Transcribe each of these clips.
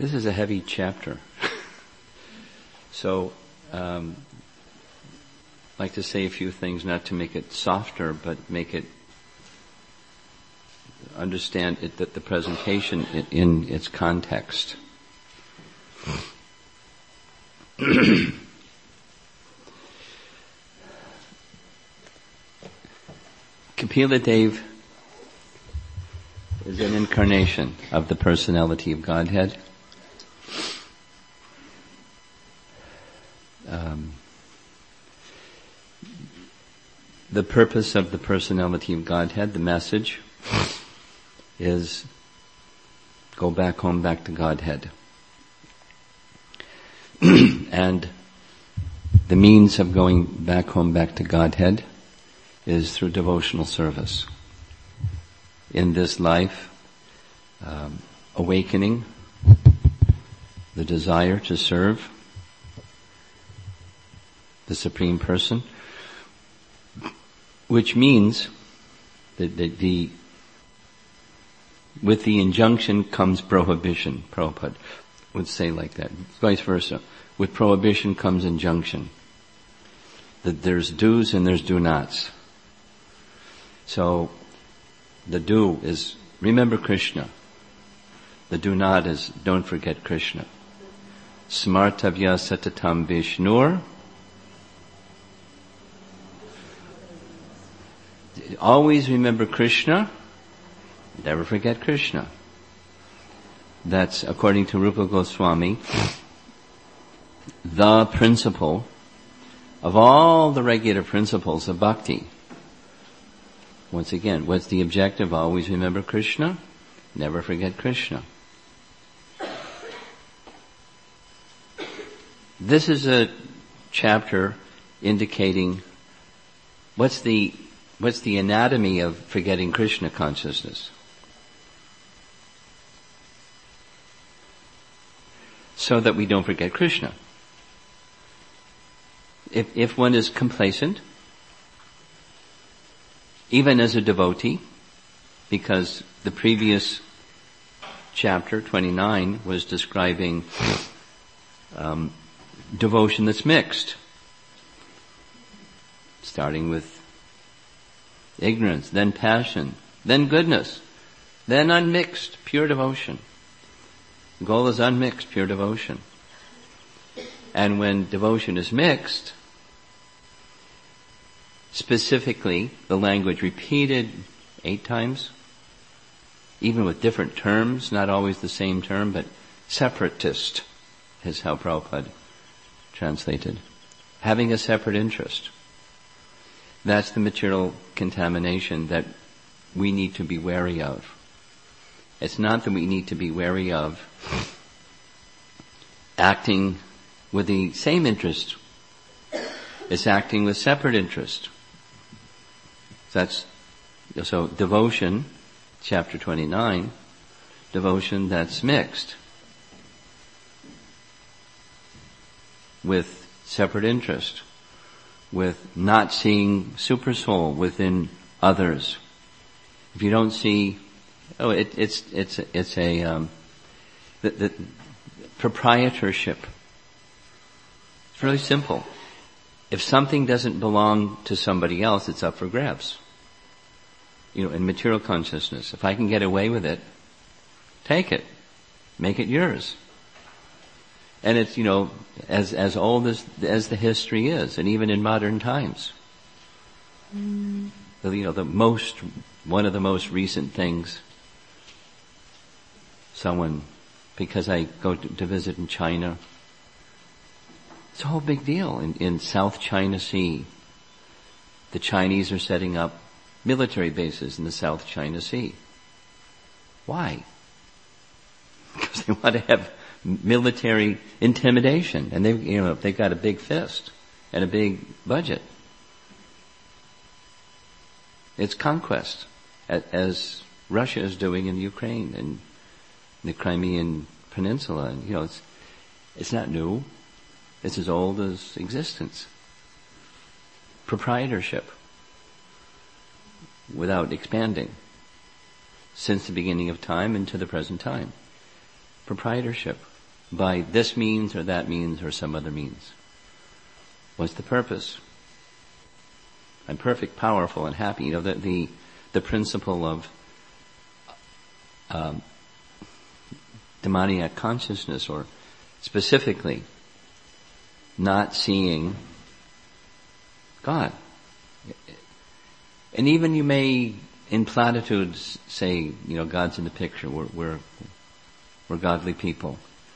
This is a heavy chapter. So, I'd like to say a few things, not to make it softer, but make it understand it, that the presentation in its context. Kapila Dev is an incarnation of the personality of Godhead. The purpose of the personality of Godhead, the message, is go back home, back to Godhead. And the means of going back home, back to Godhead is through devotional service. In this life, awakening the desire to serve the Supreme Person, which means that with the injunction comes prohibition. Prabhupada would say like that. Vice versa. With prohibition comes injunction. That there's do's and there's do-nots. So, the do is remember Krishna. The do-not is don't forget Krishna. Smartavya satatam Vishnur. Always remember Krishna. Never forget Krishna. That's, according to Rupa Goswami, the principle of all the regular principles of bhakti. Once again, what's the objective? Always remember Krishna. Never forget Krishna. This is a chapter indicating what's the anatomy of forgetting Krishna consciousness. So that we don't forget Krishna. If one is complacent, even as a devotee, because the previous chapter, 29, was describing devotion that's mixed. Starting with ignorance, then passion, then goodness, then unmixed, pure devotion. The goal is unmixed, pure devotion. And when devotion is mixed, specifically, the language repeated 8 times, even with different terms, not always the same term, but separatist is how Prabhupada translated. Having a separate interest. That's the material contamination that we need to be wary of. It's not that we need to be wary of acting with the same interest. It's acting with separate interest. So devotion, chapter 29, devotion that's mixed with separate interest, with not seeing super soul within others. If you don't see, the proprietorship. It's really simple. If something doesn't belong to somebody else, it's up for grabs. In material consciousness, if I can get away with it, take it. Make it yours. And it's, as old as the history is, and even in modern times. One of the most recent things, because I go to visit in China, it's a whole big deal. In South China Sea, the Chinese are setting up military bases in the South China Sea. Why? Because they want to have military intimidation, and they've got a big fist and a big budget. It's conquest, as Russia is doing in Ukraine and the Crimean Peninsula. And, it's not new. It's as old as existence. Proprietorship, without expanding, since the beginning of time and to the present time. proprietorship by this means or that means or some other means. What's the purpose? I'm perfect, powerful, and happy. You know, the principle of demoniac consciousness, or specifically not seeing God. And even you may, in platitudes, say, you know, God's in the picture. We're godly people.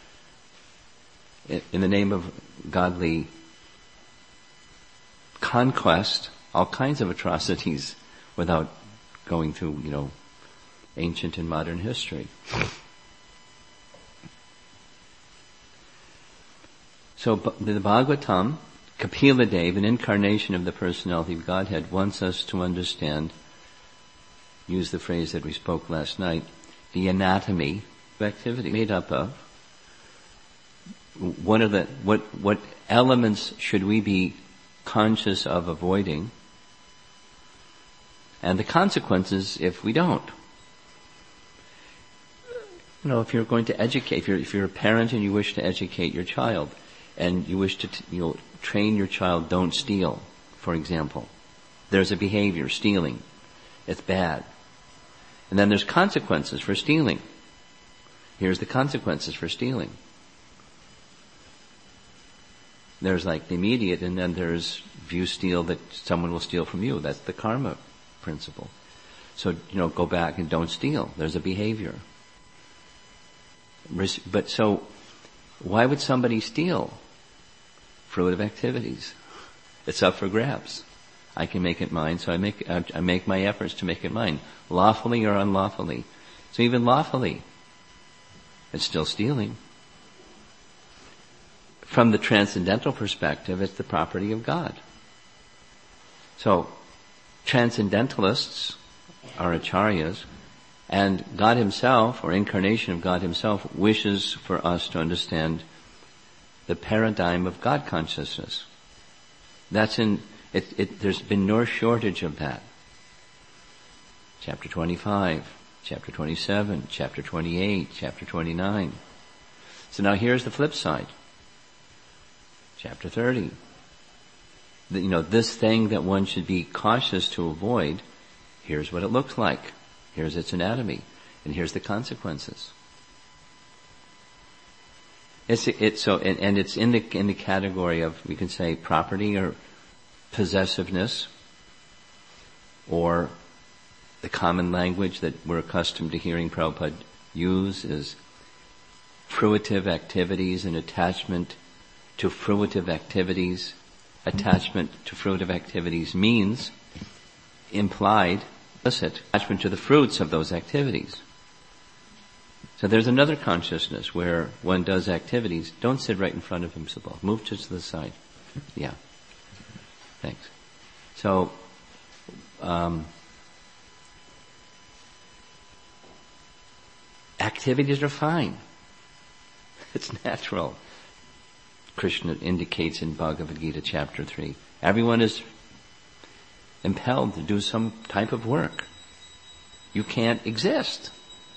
In the name of godly conquest, all kinds of atrocities without going through, you know, ancient and modern history. So the Bhagavatam, Kapila Dev, an incarnation of the personality of Godhead, wants us to understand, use the phrase that we spoke last night, the anatomy of activity made up of. What elements should we be conscious of avoiding, and the consequences if we don't. You know, if you're going to educate, if you're a parent and you wish to educate your child, and you wish to train your child, don't steal, for example. There's a behavior, stealing. It's bad. And then there's consequences for stealing. Here's the consequences for stealing. There's like the immediate, and then there's, if you steal, that someone will steal from you. That's the karma principle. So, you know, go back and don't steal. There's a behavior. But so, why would somebody steal? Fruitive activities. It's up for grabs. I can make it mine, so I make my efforts to make it mine, lawfully or unlawfully. So even lawfully, it's still stealing. From the transcendental perspective, it's the property of God. So, transcendentalists are acharyas, and God Himself, or incarnation of God Himself, wishes for us to understand the paradigm of God consciousness. That's there's been no shortage of that. Chapter 25, chapter 27, chapter 28, chapter 29. So now here's the flip side. Chapter 30. This thing that one should be cautious to avoid, here's what it looks like. Here's its anatomy. And here's the consequences. It's in the category of, we can say, property or possessiveness, or the common language that we're accustomed to hearing Prabhupada use is fruitive activities and attachment to fruitive activities. Attachment to fruitive activities means implied, implicit attachment to the fruits of those activities. So there's another consciousness where one does activities. Don't sit right in front of him, Sabal. Move just to the side. Yeah. Thanks. So, activities are fine. It's natural. Krishna indicates in Bhagavad Gita chapter 3. Everyone is impelled to do some type of work. You can't exist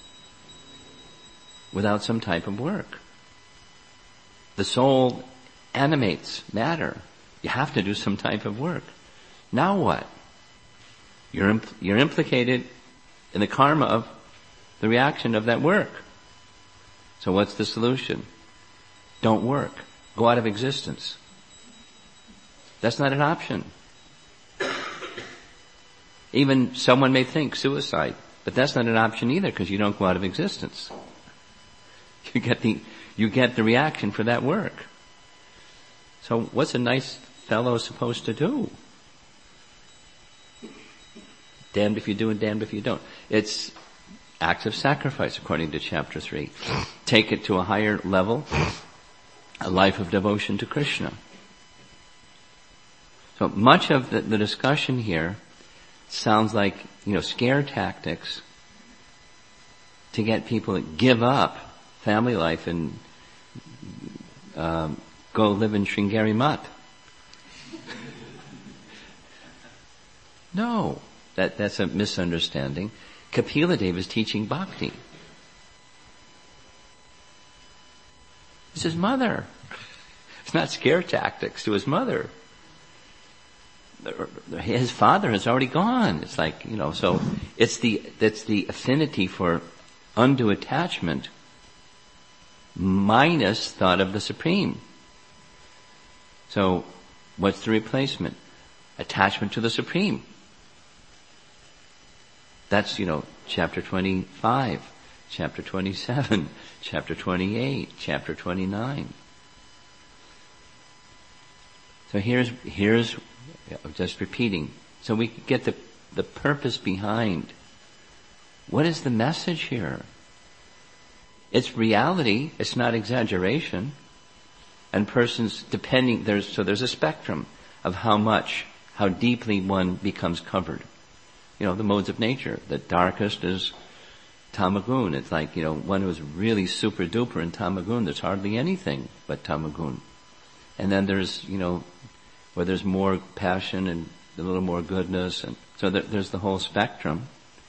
without some type of work. The soul animates matter. You have to do some type of work. Now what? You're implicated in the karma of the reaction of that work. So what's the solution? Don't work. Go out of existence. That's not an option. Even someone may think suicide, but that's not an option either, because you don't go out of existence. You get the reaction for that work. So what's a nice fellow supposed to do? Damned if you do and damned if you don't. It's acts of sacrifice, according to chapter 3. Take it to a higher level, a life of devotion to Krishna. So much of the discussion here sounds like, scare tactics to get people to give up family life and go live in Sringeri Mutt. No, that's a misunderstanding. Kapila Deva is teaching bhakti. It's his mother. It's not scare tactics to his mother. His father has already gone. It's like, so that's the affinity for undue attachment minus thought of the Supreme. So what's the replacement? Attachment to the Supreme. That's, chapter 25, chapter 27, chapter 28, chapter 29. So here's just repeating, so we get the purpose behind. What is the message here? It's reality, it's not exaggeration. And persons depending, there's a spectrum of how deeply one becomes covered. The modes of nature. The darkest is Tamagun. It's like, one who's really super duper in Tamagun, there's hardly anything but Tamagun. And then there's, where there's more passion and a little more goodness, and so there's the whole spectrum.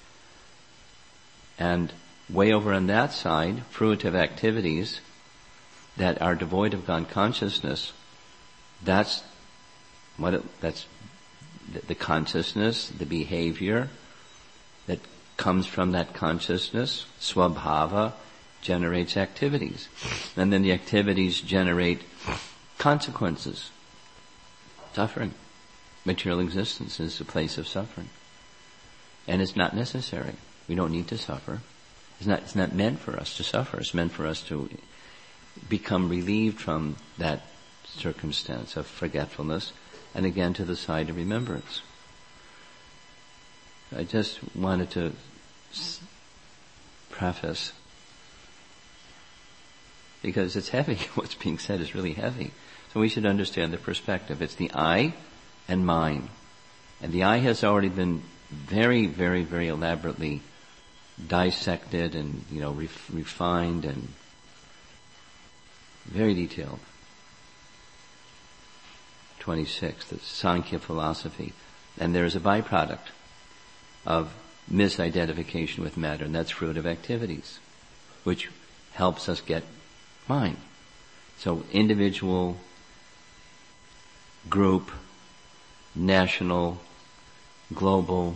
And way over on that side, fruitive activities that are devoid of God consciousness, that's the consciousness, the behavior that comes from that consciousness, swabhava, generates activities. And then the activities generate consequences. Suffering. Material existence is a place of suffering. And it's not necessary. We don't need to suffer. It's not meant for us to suffer. It's meant for us to become relieved from that circumstance of forgetfulness and again to the side of remembrance. I just wanted to preface, because it's heavy. What's being said is really heavy. So we should understand the perspective. It's the I and mine. And the I has already been very, very, very elaborately dissected and, refined and very detailed. 26, the Sankhya philosophy. And there is a byproduct of misidentification with matter, and that's fruitive activities, which helps us get mind. So individual, group, national, global,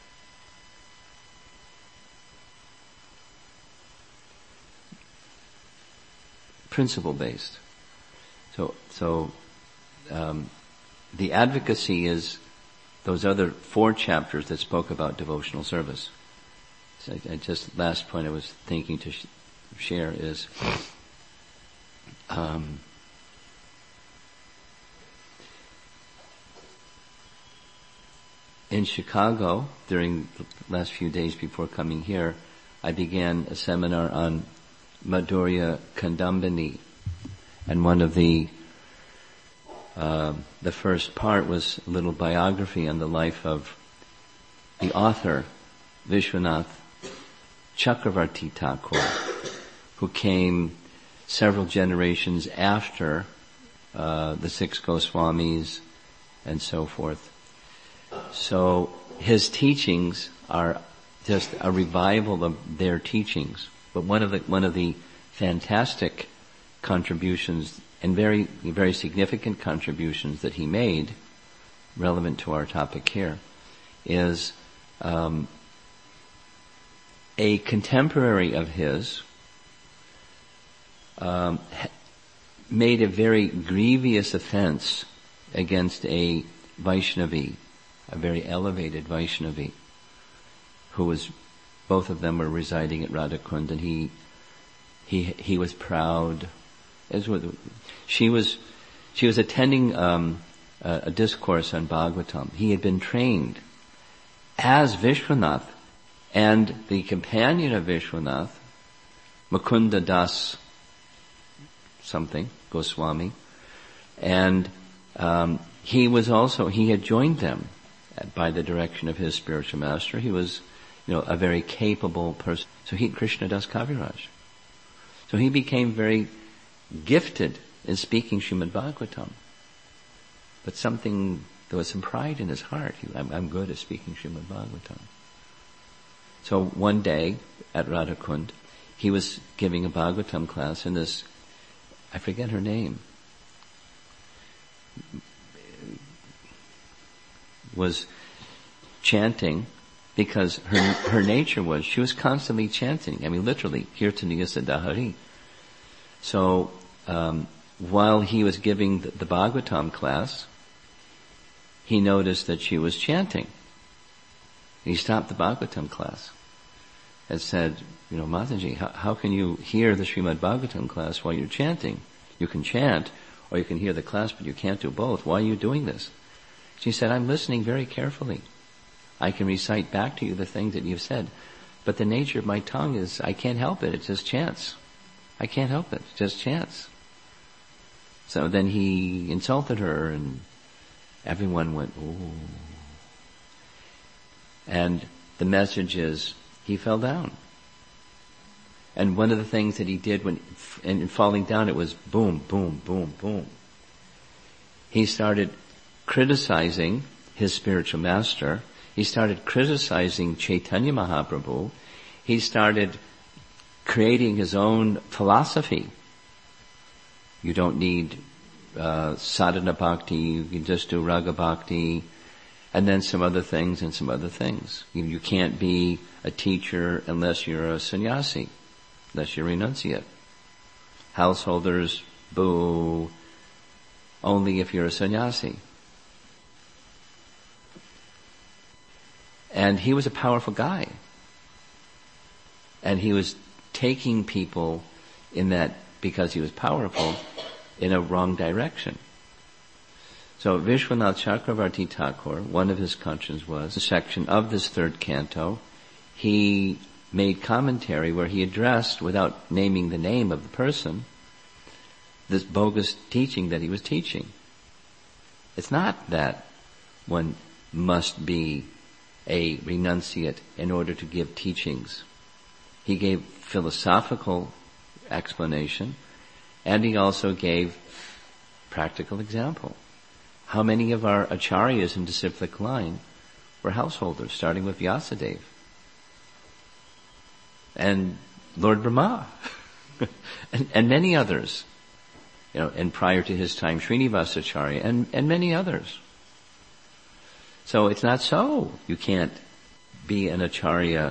principle-based. So the advocacy is those other 4 chapters that spoke about devotional service. So last point I was thinking to share is in Chicago, during the last few days before coming here, I began a seminar on Madhurya Kadambini, and one of the first part was a little biography on the life of the author, Vishwanath Chakravarti Thakur, who came several generations after the 6 Goswamis and so forth. So his teachings are just a revival of their teachings. But one of the fantastic contributions and very, very significant contributions that he made, relevant to our topic here, is a contemporary of his made a very grievous offense against a Vaishnavi, a very elevated Vaishnavi, who was, both of them were residing at Radhakund, and he was proud. She was attending a discourse on Bhagavatam. He had been trained as Vishwanath, and the companion of Vishwanath, Mukunda Das something, Goswami, and he had joined them by the direction of his spiritual master. He was, a very capable person. So Krishnadas Kaviraj. So he became very gifted in speaking Srimad Bhagavatam. But there was some pride in his heart. I'm good at speaking Srimad Bhagavatam. So one day at Radhakund, he was giving a Bhagavatam class, and I forget her name, was chanting because her nature was, she was constantly chanting. I mean, literally, Kirtaniya Siddhahari. So, while he was giving the Bhagavatam class, he noticed that she was chanting. He stopped the Bhagavatam class and said, Mataji, how can you hear the Srimad Bhagavatam class while you're chanting? You can chant, or you can hear the class, but you can't do both. Why are you doing this? She said, I'm listening very carefully. I can recite back to you the things that you've said. But the nature of my tongue is, I can't help it. It just chants. I can't help it. It just chants. So then he insulted her, and everyone went, ooh. And the message is, he fell down. And one of the things that he did in falling down, it was boom, boom, boom, boom. He started criticizing his spiritual master. He started criticizing Chaitanya Mahaprabhu. He started creating his own philosophy. You don't need sadhana bhakti, you can just do raga bhakti, and then some other things and some other things. You can't be a teacher unless you're a sannyasi, unless you're renunciate. Householders, boo, only if you're a sannyasi. And he was a powerful guy. And he was taking people in that, because he was powerful, in a wrong direction. So Vishwanath Chakravarti Thakur, one of his conscience was, a section of this third canto, he made commentary where he addressed, without naming the name of the person, this bogus teaching that he was teaching. It's not that one must be a renunciate in order to give teachings. He gave philosophical explanation, and he also gave practical example. How many of our acharyas in disciplic line were householders, starting with Vyasadeva and Lord Brahma and many others, and prior to his time Srinivasacharya and many others. So it's not so. You can't be an acharya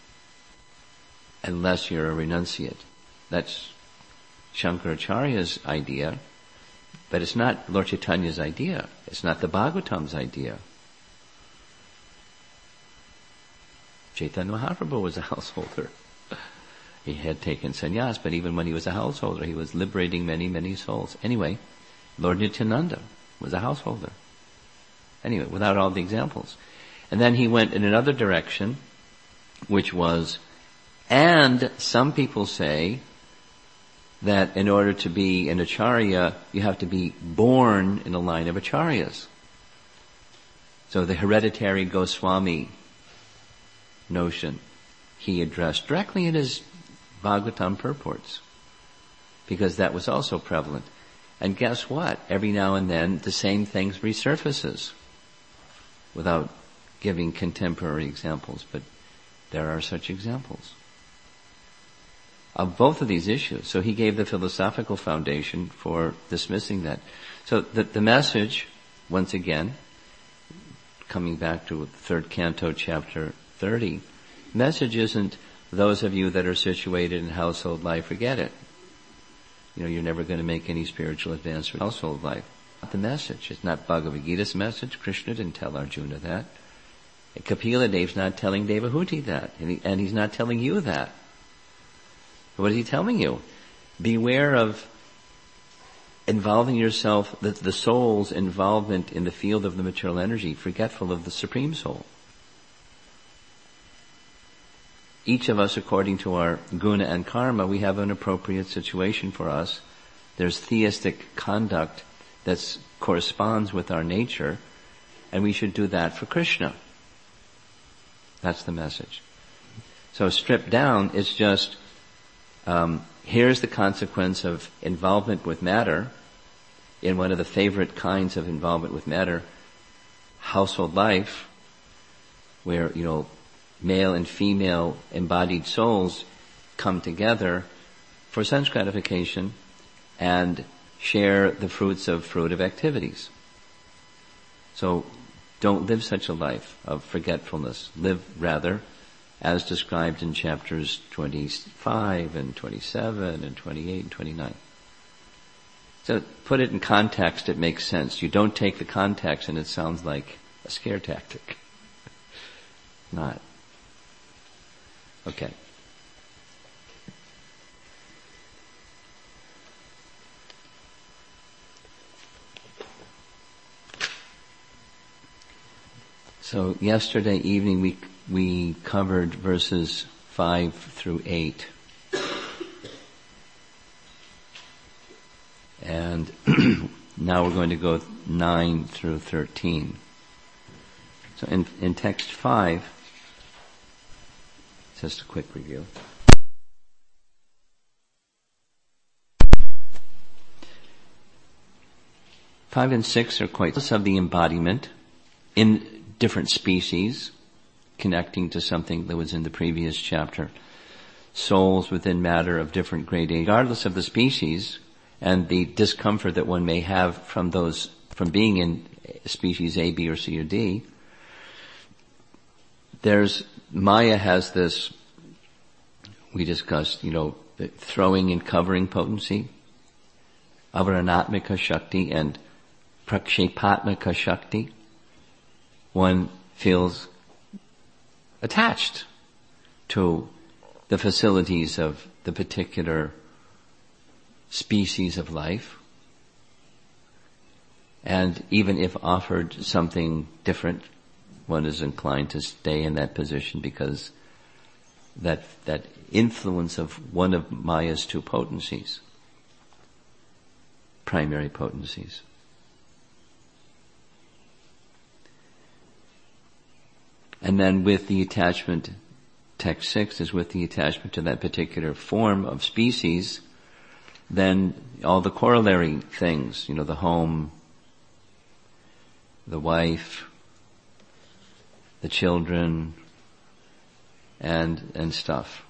unless you're a renunciate. That's Shankaracharya's idea, but it's not Lord Chaitanya's idea. It's not the Bhagavatam's idea. Chaitanya Mahaprabhu was a householder. He had taken sannyas, but even when he was a householder, he was liberating many, many souls. Anyway, Lord Nityananda was a householder. Anyway, without all the examples. And then he went in another direction, which was, and some people say that in order to be an acharya, you have to be born in a line of acharyas. So the hereditary Goswami notion he addressed directly in his Bhagavatam purports, because that was also prevalent. And guess what? Every now and then the same things resurfaces, without giving contemporary examples, but there are such examples of both of these issues. So he gave the philosophical foundation for dismissing that. So the message, once again, coming back to the third canto, chapter 30, message isn't, those of you that are situated in household life, forget it. You're never going to make any spiritual advance for household life. Not the message. It's not Bhagavad Gita's message. Krishna didn't tell Arjuna that. Kapila Dev's not telling Devahuti that. And he's not telling you that. What is he telling you? Beware of involving yourself, the soul's involvement in the field of the material energy, forgetful of the Supreme Soul. Each of us, according to our guna and karma, we have an appropriate situation for us. There's theistic conduct that corresponds with our nature, and we should do that for Krishna. That's the message. So stripped down, it's just, here's the consequence of involvement with matter, in one of the favorite kinds of involvement with matter, household life, where, male and female embodied souls come together for sense gratification, and share the fruits of fruitive activities. So don't live such a life of forgetfulness. Live rather as described in chapters 25 and 27 and 28 and 29. So put it in context, it makes sense. You don't take the context and it sounds like a scare tactic. Not. Okay. So yesterday evening we covered verses 5 through 8. And now we're going to go 9 through 13. So in text 5, just a quick review. Five and 6 are quite of the embodiment in different species, connecting to something that was in the previous chapter. Souls within matter of different grade, regardless of the species and the discomfort that one may have from being in species A, B, or C, or D. Maya has this, we discussed, the throwing and covering potency, avaranatmika shakti and prakshepatmika shakti. One feels attached to the facilities of the particular species of life. And even if offered something different, one is inclined to stay in that position because that influence of one of Maya's two potencies, primary potencies. And then with the attachment, text 6 is with the attachment to that particular form of species, then all the corollary things, the home, the wife, the children, and stuff.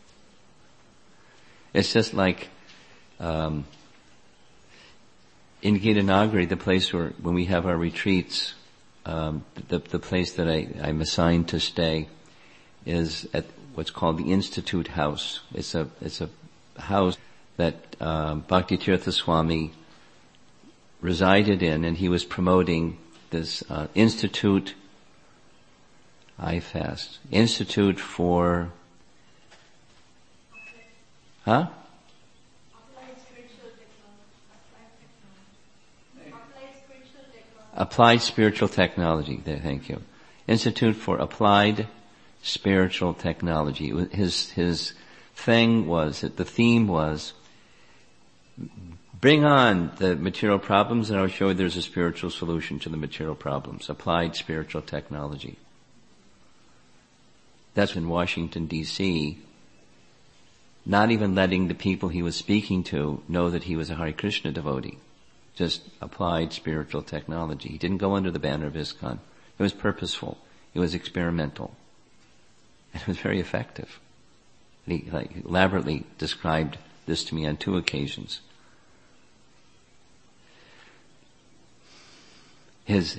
It's just like, in Gitanagari, the place where, when we have our retreats, the place that I'm assigned to stay is at what's called the Institute House. It's a house that Bhakti Tirtha Swami resided in, and he was promoting this Institute Institute for Applied Spiritual Technology. Thank you. Institute for Applied Spiritual Technology. His thing was, the theme was, bring on the material problems and I'll show you there's a spiritual solution to the material problems. Applied Spiritual Technology. That's in Washington, D.C., not even letting the people he was speaking to know that he was a Hare Krishna devotee. Just applied spiritual technology. He didn't go under the banner of ISKCON. It was purposeful. It was experimental. And it was very effective. He elaborately described this to me on 2 occasions. His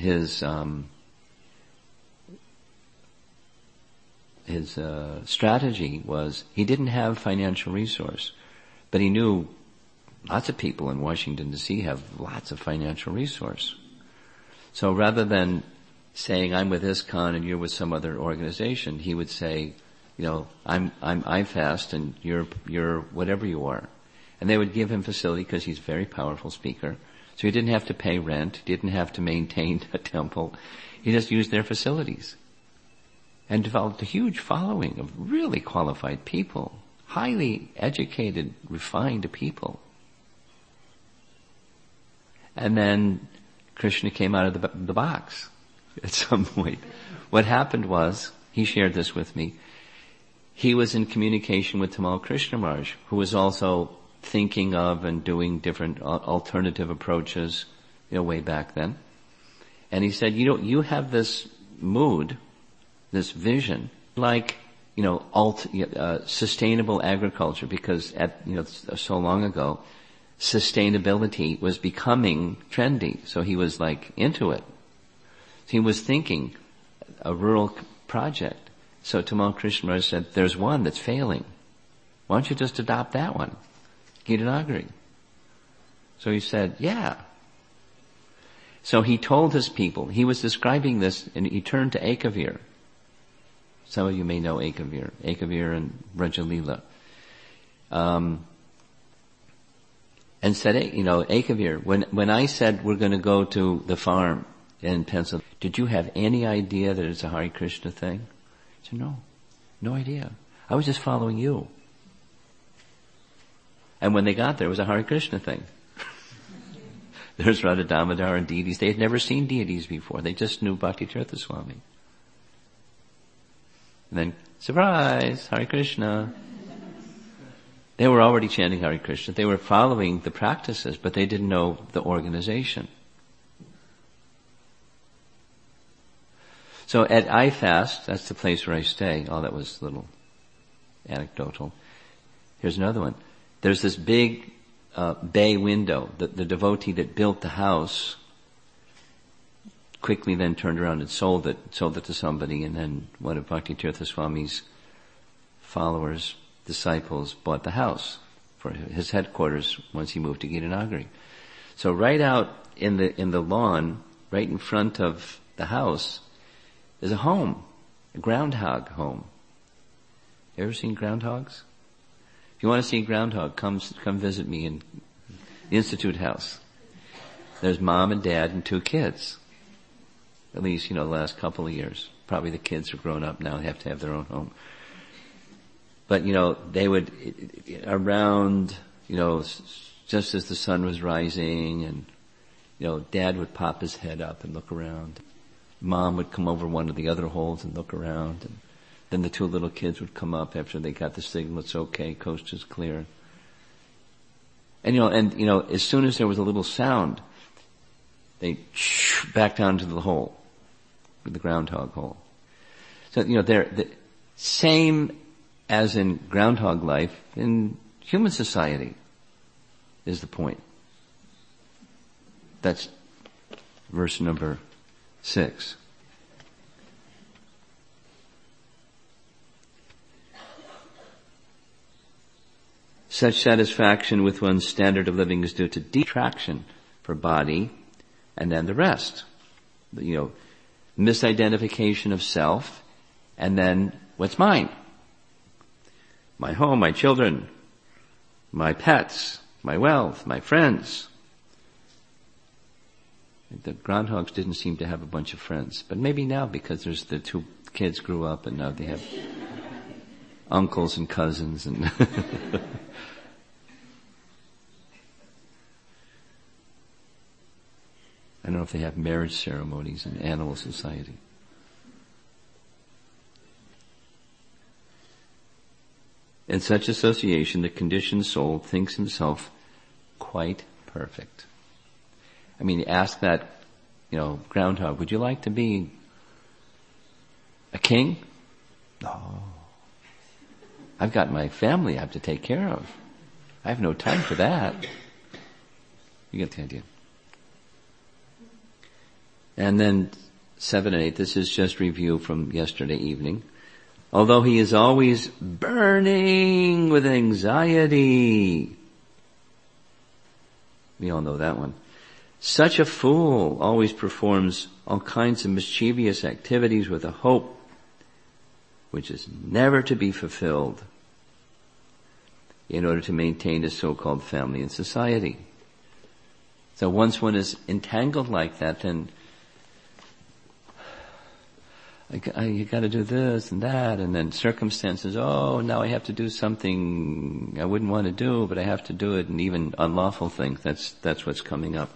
strategy was, he didn't have financial resource, but he knew lots of people in Washington D.C. have lots of financial resource. So rather than saying, I'm with ISKCON and you're with some other organization, he would say, I'm IFAST and you're whatever you are. And they would give him facility because he's a very powerful speaker. So he didn't have to pay rent, he didn't have to maintain a temple. He just used their facilities. And developed a huge following of really qualified people, highly educated, refined people. And then Krishna came out of the box at some point. What happened was, he shared this with me, he was in communication with Tamal Krishna Maharaj, who was also thinking of and doing different alternative approaches, way back then. And he said, you have this mood, this vision, like, sustainable agriculture, because so long ago, sustainability was becoming trendy. So he was like into it. He was thinking a rural project. So Tamal Krishna Maharaj said, there's one that's failing. Why don't you just adopt that one? Gitanagari. So he said, yeah. So he told his people, he was describing this, and he turned to Ekavir. Some of you may know Ekavir and Rajalila. And said, Ekavir, when I said we're going to go to the farm in Pennsylvania, did you have any idea that it's a Hare Krishna thing? He said, no idea. I was just following you. And when they got there, it was a Hare Krishna thing. There's Radha Damodar and deities. They had never seen deities before. They just knew Bhakti Tirtha Swami. And then, surprise, Hare Krishna. They were already chanting Hare Krishna. They were following the practices, but they didn't know the organization. So at IFAST, that's the place where I stay. Oh, that was a little anecdotal. Here's another one. There's this big bay window. The devotee that built the house quickly then turned around and sold it to somebody, and then one of Bhakti Tirtha Swami's followers, disciples, bought the house for his headquarters once he moved to Gitanagari. So right out in the lawn, right in front of the house, is a home, a groundhog home. You ever seen groundhogs? If you want to see a groundhog, come visit me in the Institute House. There's mom and dad and 2 kids. At least, the last couple of years. Probably the kids are grown up now, they have to have their own home. But, they would, around, just as the sun was rising, and, dad would pop his head up and look around. Mom would come over one of the other holes and look around, and then the 2 little kids would come up after they got the signal, it's okay, coast is clear. And, as soon as there was a little sound, they back down to the hole, the groundhog hole. So, they're the same as in groundhog life, in human society is the point. That's verse number 6. Such satisfaction with one's standard of living is due to detraction for body, and then the rest. Misidentification of self, and then what's mine? My home, my children, my pets, my wealth, my friends. The groundhogs didn't seem to have a bunch of friends, but maybe now because there's the 2 kids grew up and now they have uncles and cousins and I don't know if they have marriage ceremonies in animal society. In such association, the conditioned soul thinks himself quite perfect. I mean, ask that, groundhog, would you like to be a king? No. I've got my family I have to take care of. I have no time for that. You get the idea. And then 7 and 8, this is just review from yesterday evening. Although he is always burning with anxiety. We all know that one. Such a fool always performs all kinds of mischievous activities with a hope which is never to be fulfilled in order to maintain a so-called family and society. So once one is entangled like that, then you got to do this and that, and then circumstances. Oh, now I have to do something I wouldn't want to do, but I have to do it, and even unlawful things. That's what's coming up.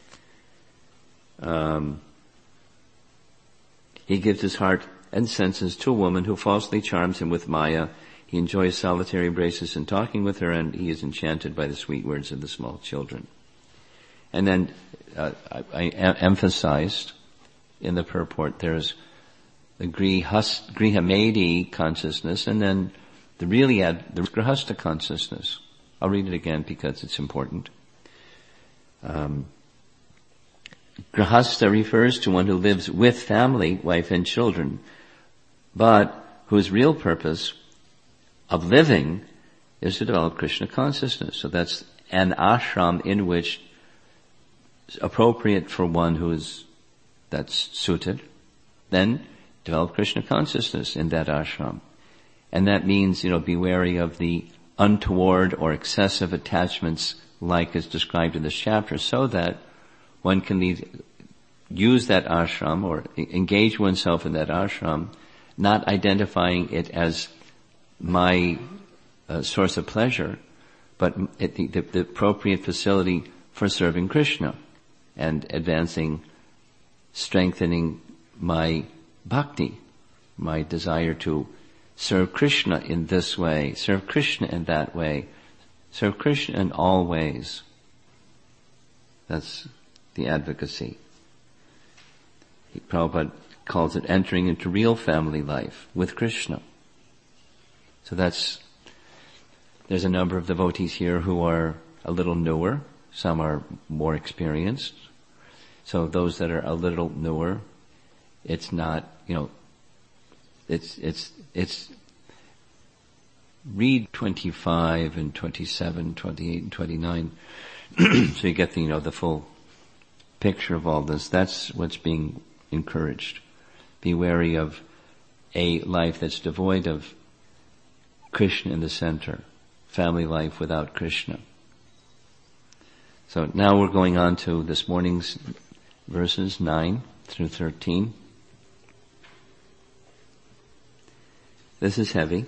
He gives his heart and senses to a woman who falsely charms him with Maya. He enjoys solitary embraces and talking with her, and he is enchanted by the sweet words of the small children. And then I emphasized in the purport there's the Grihamedi consciousness, and then the Grihastha consciousness. I'll read it again because it's important. Grahastha refers to one who lives with family, wife and children, but whose real purpose of living is to develop Krishna consciousness. So that's an ashram in which is appropriate for one that's suited. Then develop Krishna consciousness in that ashram. And that means, be wary of the untoward or excessive attachments like is described in this chapter, so that one can use that ashram or engage oneself in that ashram, not identifying it as my source of pleasure, but the appropriate facility for serving Krishna and strengthening my bhakti, my desire to serve Krishna in this way, serve Krishna in that way, serve Krishna in all ways. That's the advocacy. Prabhupada calls it entering into real family life with Krishna. So there's a number of devotees here who are a little newer. Some are more experienced. So those that are a little newer, it's not, it's read 25 and 27, 28 and 29, so you get the full picture of all this. That's what's being encouraged. Be wary of a life that's devoid of Krishna in the center, family life without Krishna. So now we're going on to this morning's verses 9 through 13. This is heavy.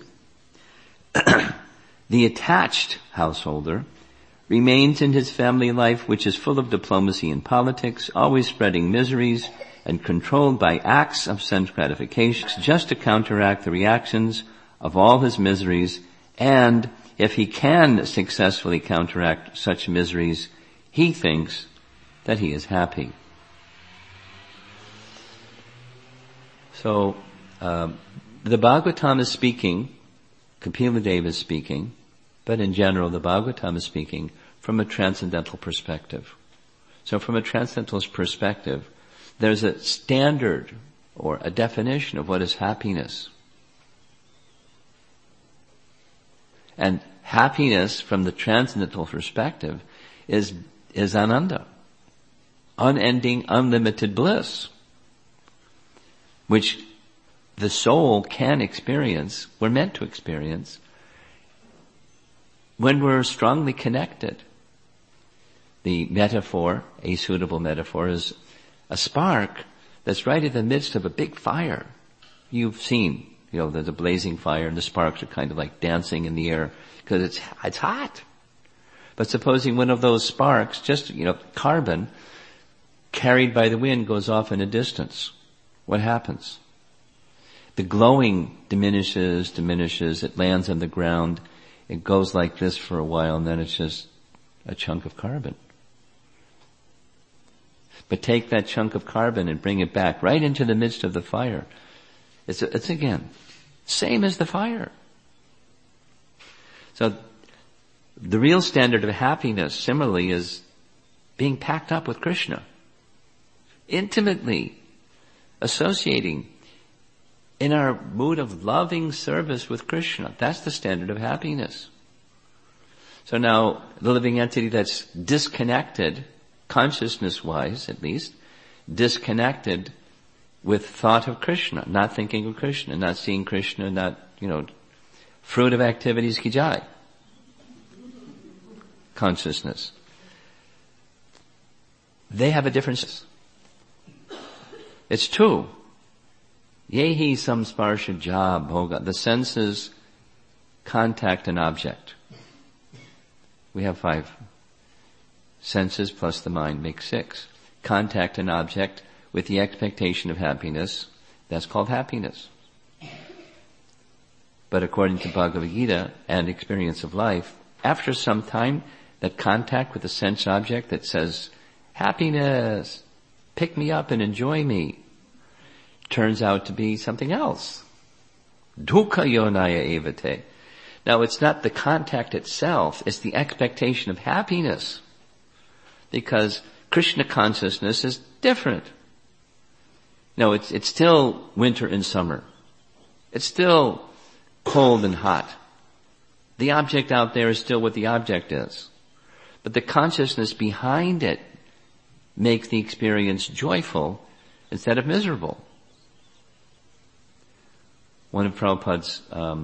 The attached householder remains in his family life, which is full of diplomacy and politics, always spreading miseries and controlled by acts of sense gratification, just to counteract the reactions of all his miseries. And if he can successfully counteract such miseries, he thinks that he is happy. So, the Bhagavatam is speaking, Kapila Deva is speaking, but in general the Bhagavatam is speaking from a transcendental perspective. So from a transcendental perspective, there's a standard or a definition of what is happiness. And happiness from the transcendental perspective is ananda, unending, unlimited bliss, which the soul can experience, we're meant to experience, when we're strongly connected. The metaphor, a suitable metaphor, is a spark that's right in the midst of a big fire. You've seen, there's a blazing fire and the sparks are kind of like dancing in the air because it's hot. But supposing one of those sparks, just, carbon, carried by the wind, goes off in a distance. What happens? The glowing diminishes, it lands on the ground, it goes like this for a while, and then it's just a chunk of carbon. But take that chunk of carbon and bring it back right into the midst of the fire. It's again, same as the fire. So, the real standard of happiness, similarly, is being packed up with Krishna. Intimately associating in our mood of loving service with Krishna. That's the standard of happiness. So now, the living entity that's disconnected, consciousness-wise at least, disconnected with thought of Krishna, not thinking of Krishna, not seeing Krishna, not, fruit of activities ki jai. Consciousness. They have a difference. It's two. Yehi samsparsha ja bhoga. The senses contact an object. We have 5. Senses plus the mind make 6. Contact an object with the expectation of happiness. That's called happiness. But according to Bhagavad Gita and experience of life, after some time, that contact with the sense object that says, happiness, pick me up and enjoy me, turns out to be something else. Dukkha yonaya evate. Now it's not the contact itself, it's the expectation of happiness. because Krishna consciousness is different. No, it's still winter and summer. It's still cold and hot. The object out there is still what the object is. But the consciousness behind it makes the experience joyful instead of miserable. One of Prabhupada's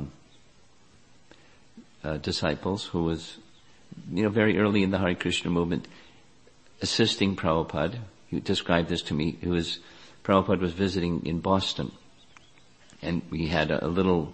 disciples, who was, very early in the Hare Krishna movement, assisting Prabhupada, he described this to me. Prabhupada was visiting in Boston, and we had a little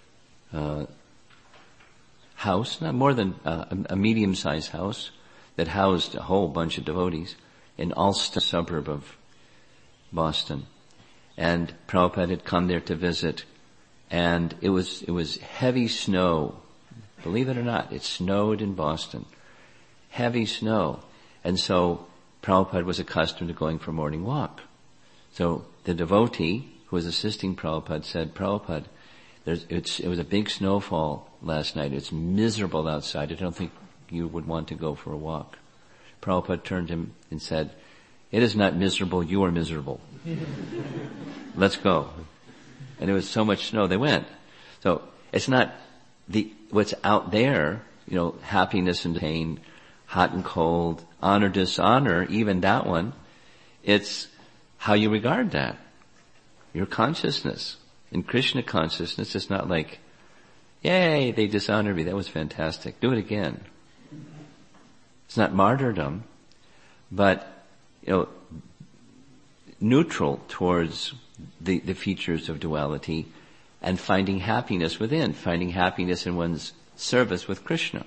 house, not more than a medium-sized house, that housed a whole bunch of devotees in Alston, suburb of Boston. And Prabhupada had come there to visit, and it was heavy snow. Believe it or not, it snowed in Boston. Heavy snow. And so Prabhupada was accustomed to going for a morning walk. So the devotee who was assisting Prabhupada said, Prabhupada, it was a big snowfall last night. It's miserable outside. I don't think you would want to go for a walk. Prabhupada turned to him and said, it is not miserable, you are miserable. Let's go. And there was so much snow, they went. So it's not what's out there, happiness and pain, hot and cold, honor, dishonor, even that one. It's how you regard that. Your consciousness. In Krishna consciousness, it's not like, yay, they dishonored me, that was fantastic, do it again. It's not martyrdom, but, neutral towards the features of duality and finding happiness within, finding happiness in one's service with Krishna.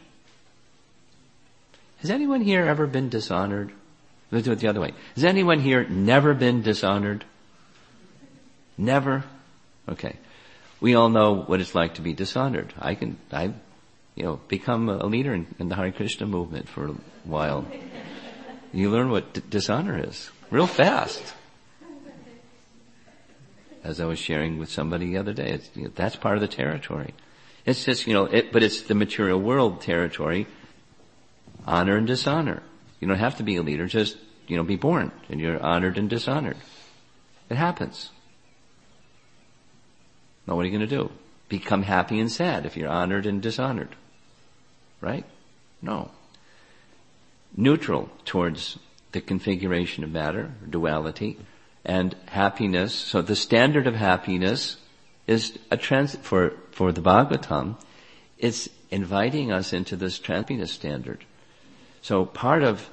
Has anyone here ever been dishonored? Let's do it the other way. Has anyone here never been dishonored? Never? Okay. We all know what it's like to be dishonored. I've become a leader in the Hare Krishna movement for a while. You learn what dishonor is real fast. As I was sharing with somebody the other day, that's part of the territory. It's just, but it's the material world territory, honor and dishonor. You don't have to be a leader, just, be born, and you're honored and dishonored. It happens. Now what are you going to do? Become happy and sad if you're honored and dishonored. Right? No. Neutral towards the configuration of matter, duality, and happiness. So the standard of happiness is for the Bhagavatam, it's inviting us into this happiness standard. So part of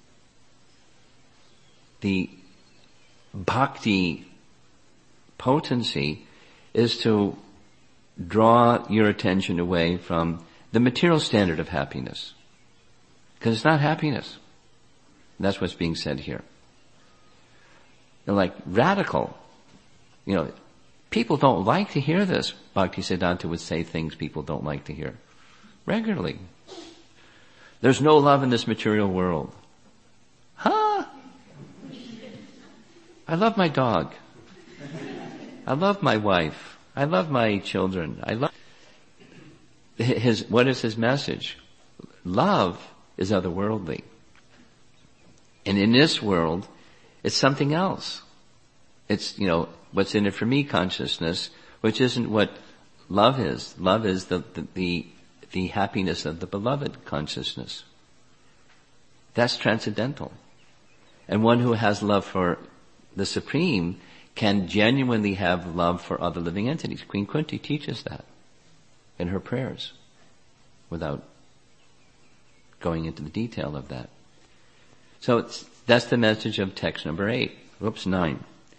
the bhakti potency is to draw your attention away from the material standard of happiness. Because it's not happiness. And that's what's being said here. They're like radical. People don't like to hear this. Bhaktisiddhanta would say things people don't like to hear. Regularly. There's no love in this material world. Huh? I love my dog. I love my wife. I love my children. What is his message? Love is otherworldly. And in this world, it's something else. It's, what's in it for me consciousness, which isn't what love is. Love is the happiness of the beloved consciousness. That's transcendental. And one who has love for the Supreme can genuinely have love for other living entities. Queen Kunti teaches that in her prayers without going into the detail of that. So that's the message of text number 9.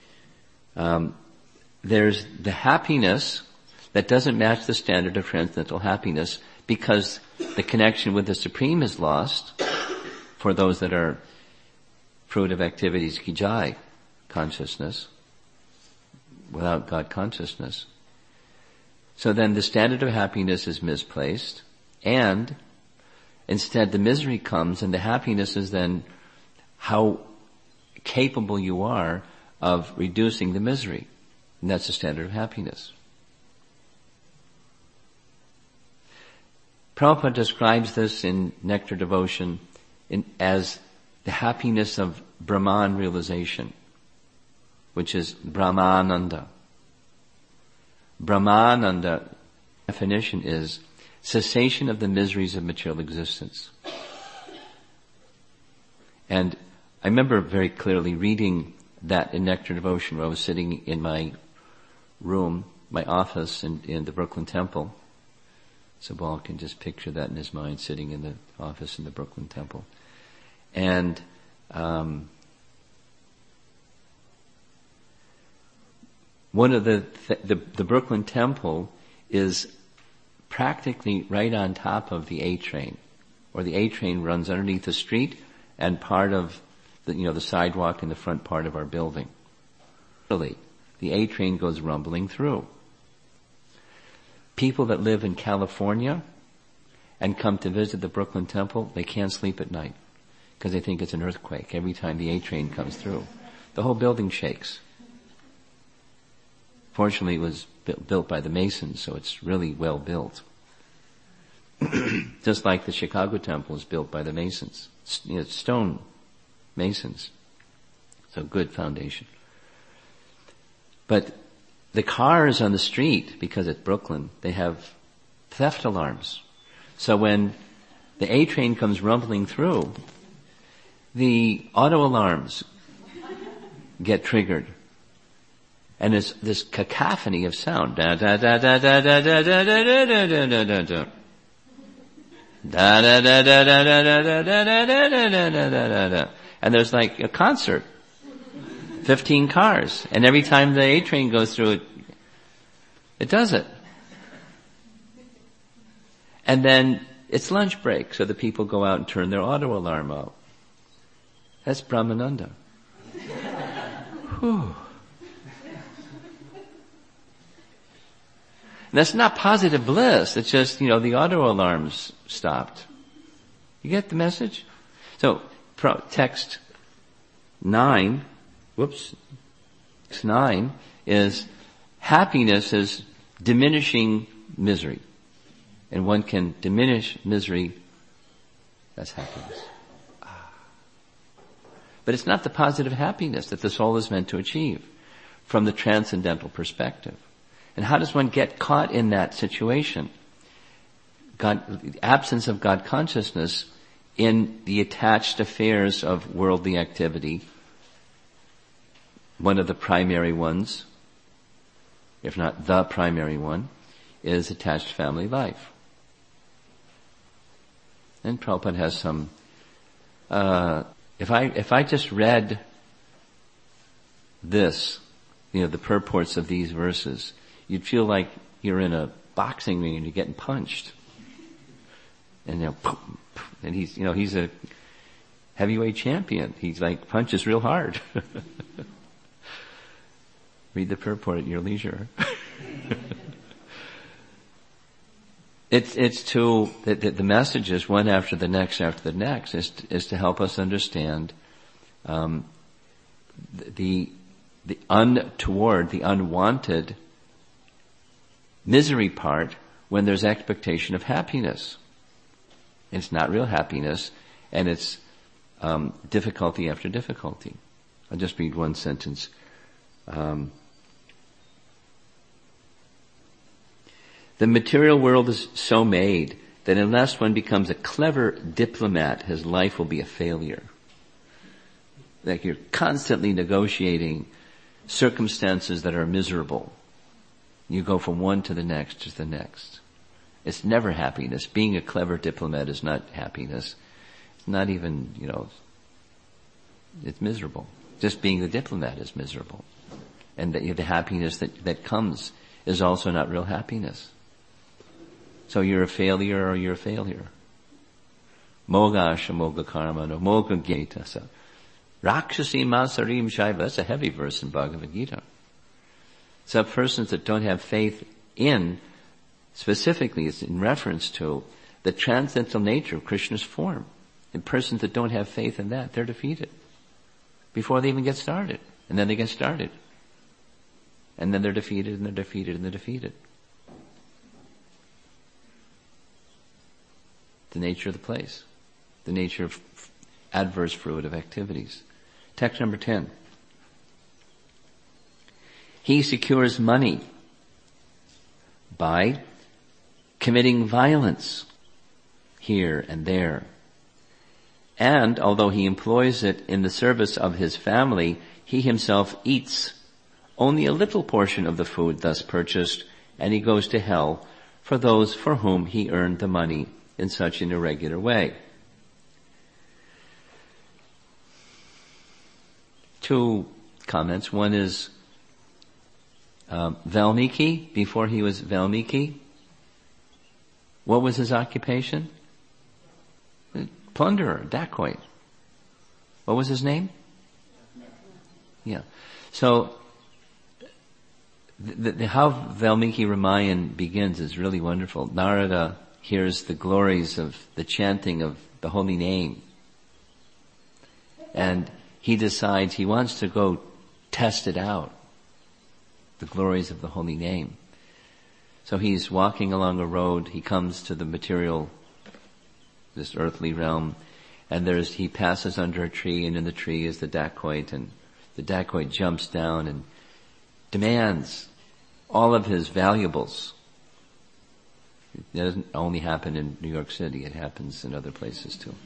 There's the happiness that doesn't match the standard of transcendental happiness because the connection with the Supreme is lost for those that are fruit of activities, kijai, consciousness, without God consciousness. So then the standard of happiness is misplaced, and instead the misery comes, and the happiness is then how capable you are of reducing the misery. And that's the standard of happiness. Prabhupada describes this in Nectar Devotion as the happiness of Brahman realization, which is Brahmananda. Brahmananda definition is cessation of the miseries of material existence. And I remember very clearly reading that in Nectar Devotion, where I was sitting in my room, my office in the Brooklyn Temple. Sabal can just picture that in his mind, sitting in the office in the Brooklyn Temple. And one of the Brooklyn Temple is practically right on top of the A train, or the A train runs underneath the street and part of the sidewalk in the front part of our building. Really, the A train goes rumbling through. People that live in California and come to visit the Brooklyn Temple, they can't sleep at night because they think it's an earthquake every time the A train comes through. The whole building shakes. Fortunately, it was built by the Masons, so it's really well built. Just like the Chicago Temple is built by the Masons. Stone Masons. So good foundation. But the cars on the street, because it's Brooklyn, they have theft alarms. So when the A train comes rumbling through, the auto alarms get triggered. And there's this cacophony of sound. Da da da da da da da da da da da da da da. Da da da da da da da da da da da da da da. And there's like a concert. 15 cars. And every time the A train goes through it does it. And then it's lunch break, so the people go out and turn their auto alarm off. That's Brahmananda. Whew. And that's not positive bliss. It's just, the auto alarms stopped. You get the message? So, text 9 is happiness is diminishing misery. And one can diminish misery, that's happiness. But it's not the positive happiness that the soul is meant to achieve from the transcendental perspective. And how does one get caught in that situation? The absence of God consciousness in the attached affairs of worldly activity. One of the primary ones, if not the primary one, is attached family life. And Prabhupada has some, if I just read this, the purports of these verses, you'd feel like you're in a boxing ring and you're getting punched. And and he's a heavyweight champion. He's like punches real hard. Read the purport at your leisure. It's to the messages one after the next is to help us understand the untoward, the unwanted misery part when there's expectation of happiness. It's not real happiness, and it's difficulty after difficulty. I'll just read one sentence. The material world is so made that unless one becomes a clever diplomat, his life will be a failure. Like you're constantly negotiating circumstances that are miserable. You go from one to the next to the next. It's never happiness. Being a clever diplomat is not happiness. It's not even, it's miserable. Just being the diplomat is miserable. And the happiness that comes is also not real happiness. So you're a failure or you're a failure. Mogasha moga karma no moga geta. Rakshasi masarim shaiva. That's a heavy verse in Bhagavad Gita. So persons that don't have faith in, specifically it's in reference to the transcendental nature of Krishna's form. And persons that don't have faith in that, they're defeated. Before they even get started. And then they get started. And then they're defeated and they're defeated and they're defeated. The nature of the place. The nature of adverse fruitive activities. Text number 10. He secures money by committing violence here and there. And although he employs it in the service of his family, he himself eats only a little portion of the food thus purchased, and he goes to hell for those for whom he earned the money in such an irregular way. Two comments. One is Valmiki, before he was Valmiki, what was his occupation? Plunderer, dacoit. What was his name? Yeah. So, how Valmiki Ramayan begins is really wonderful. Narada hears the glories of the chanting of the holy name. And he decides he wants to go test it out, the glories of the holy name. So he's walking along a road, he comes to the material, this earthly realm, and he passes under a tree, and in the tree is the dacoit, and the dacoit jumps down and demands all of his valuables. It doesn't only happen in New York City, it happens in other places too.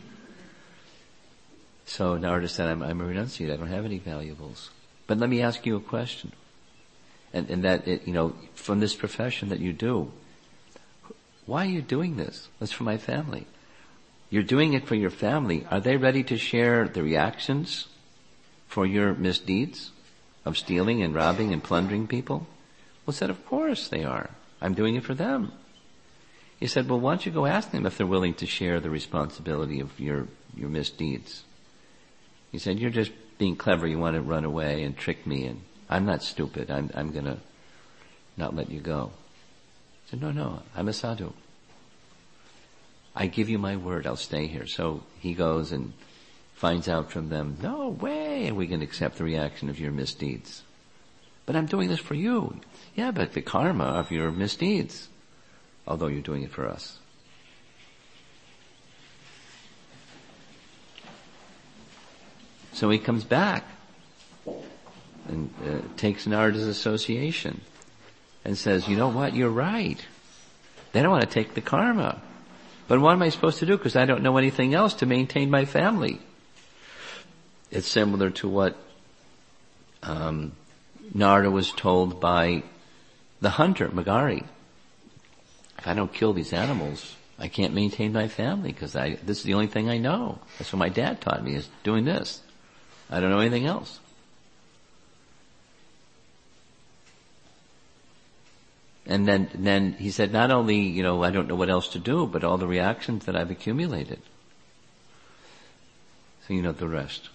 So Narada said, I'm a renunciate, I don't have any valuables. But let me ask you a question. And that, from this profession that you do, why are you doing this? That's for my family. You're doing it for your family. Are they ready to share the reactions for your misdeeds of stealing and robbing and plundering people? Well, said, of course they are. I'm doing it for them. He said, well, why don't you go ask them if they're willing to share the responsibility of your misdeeds? He said, you're just being clever. You want to run away and trick me, and I'm not stupid. I'm going to not let you go. I said, no, I'm a sadhu. I give you my word, I'll stay here. So he goes and finds out from them, no way are we going to accept the reaction of your misdeeds. But I'm doing this for you. Yeah, but the karma of your misdeeds, although you're doing it for us. So he comes back and takes Narada's association and says, you know what, you're right. They don't want to take the karma. But what am I supposed to do? Because I don't know anything else to maintain my family. It's similar to what Narada was told by the hunter, Magari. If I don't kill these animals, I can't maintain my family because this is the only thing I know. That's what my dad taught me, is doing this. I don't know anything else. And then he said, not only, I don't know what else to do, but all the reactions that I've accumulated. So you know the rest.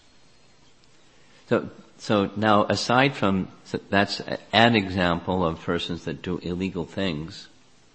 So now aside from, that's an example of persons that do illegal things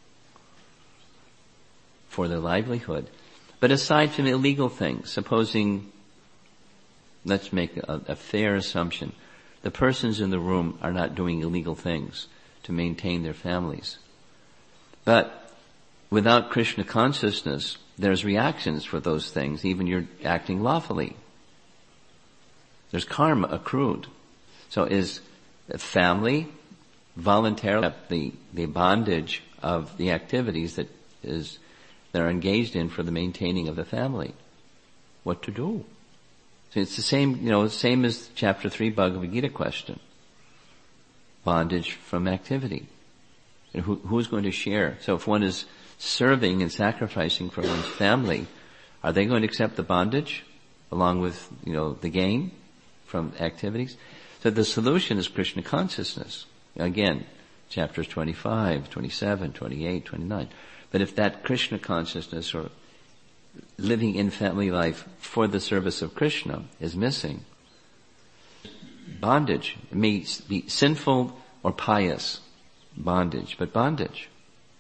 for their livelihood. But aside from illegal things, supposing, let's make a fair assumption, the persons in the room are not doing illegal things to maintain their families. But without Krishna consciousness, there's reactions for those things, even you're acting lawfully. There's karma accrued. So is family voluntarily the bondage of the activities that they're engaged in for the maintaining of the family? What to do? So it's the same as chapter 3 Bhagavad Gita question. Bondage from activity. And who's going to share? So if one is serving and sacrificing for one's family, are they going to accept the bondage along with, the gain from activities? So the solution is Krishna consciousness. Again, chapters 25, 27, 28, 29. But if that Krishna consciousness or living in family life for the service of Krishna is missing, bondage, it may be sinful or pious bondage, but bondage.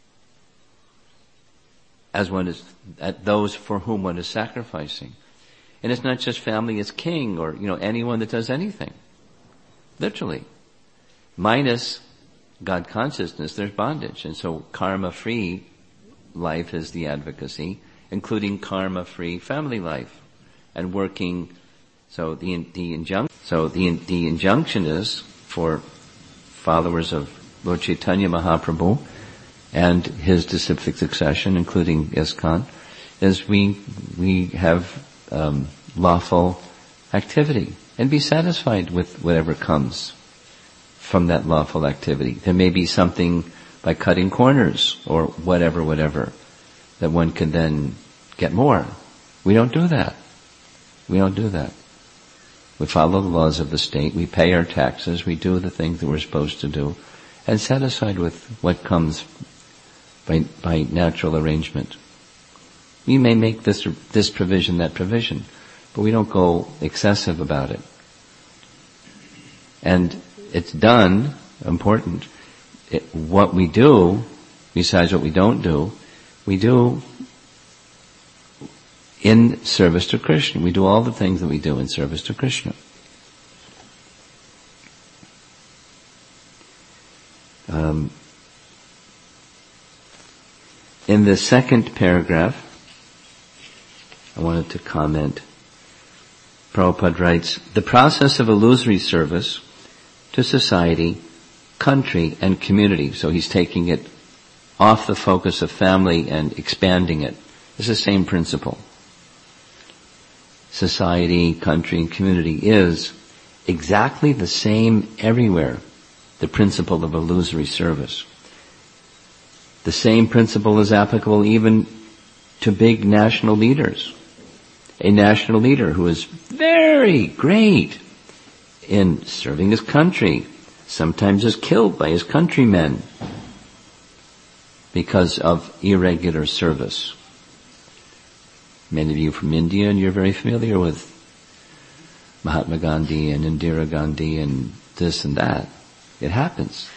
As one is, at those for whom one is sacrificing. And it's not just family as king or, anyone that does anything. Literally. Minus God consciousness, there's bondage. And so karma-free life is the advocacy, including karma-free family life. and working. So the injunction is for followers of Lord Chaitanya Mahaprabhu and his disciplic succession, including ISKCON, is we have lawful activity and be satisfied with whatever comes from that lawful activity. There may be something by cutting corners or whatever, that one can then get more. We don't do that. We don't do that. We follow the laws of the state, we pay our taxes, we do the things that we're supposed to do, and satisfied with what comes by natural arrangement. We may make this provision, that provision, but we don't go excessive about it. And it's done, important, what we do, besides what we don't do, we do in service to Krishna. We do all the things that we do in service to Krishna. In the second paragraph, I wanted to comment. Prabhupada writes, the process of illusory service to society, country, and community. So he's taking it off the focus of family and expanding it. It's the same principle. Society, country, and community is exactly the same everywhere, the principle of illusory service. The same principle is applicable even to big national leaders. A national leader who is very great in serving his country, sometimes is killed by his countrymen because of irregular service. Many of you from India, and you're very familiar with Mahatma Gandhi and Indira Gandhi and this and that. It happens.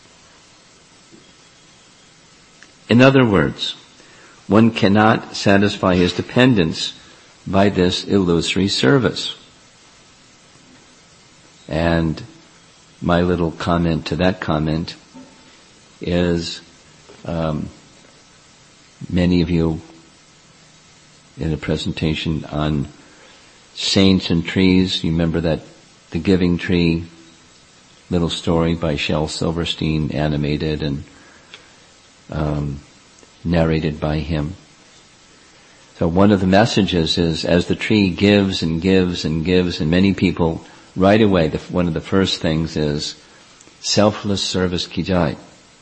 In other words, one cannot satisfy his dependence by this illusory service. And my little comment to that comment is, many of you in a presentation on saints and trees, you remember that the giving tree little story by Shel Silverstein, animated and narrated by him. So one of the messages is, as the tree gives and gives and gives, and many people right away, one of the first things is selfless service ki jai.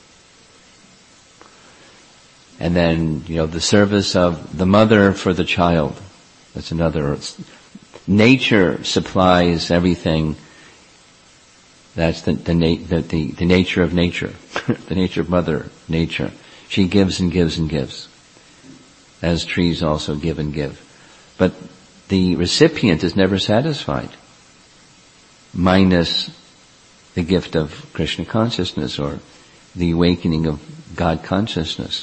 And then, the service of the mother for the child. That's another. Nature supplies everything. That's the nature of nature. The nature of Mother Nature. She gives and gives and gives. As trees also give and give. But the recipient is never satisfied. Minus the gift of Krishna consciousness or the awakening of God consciousness.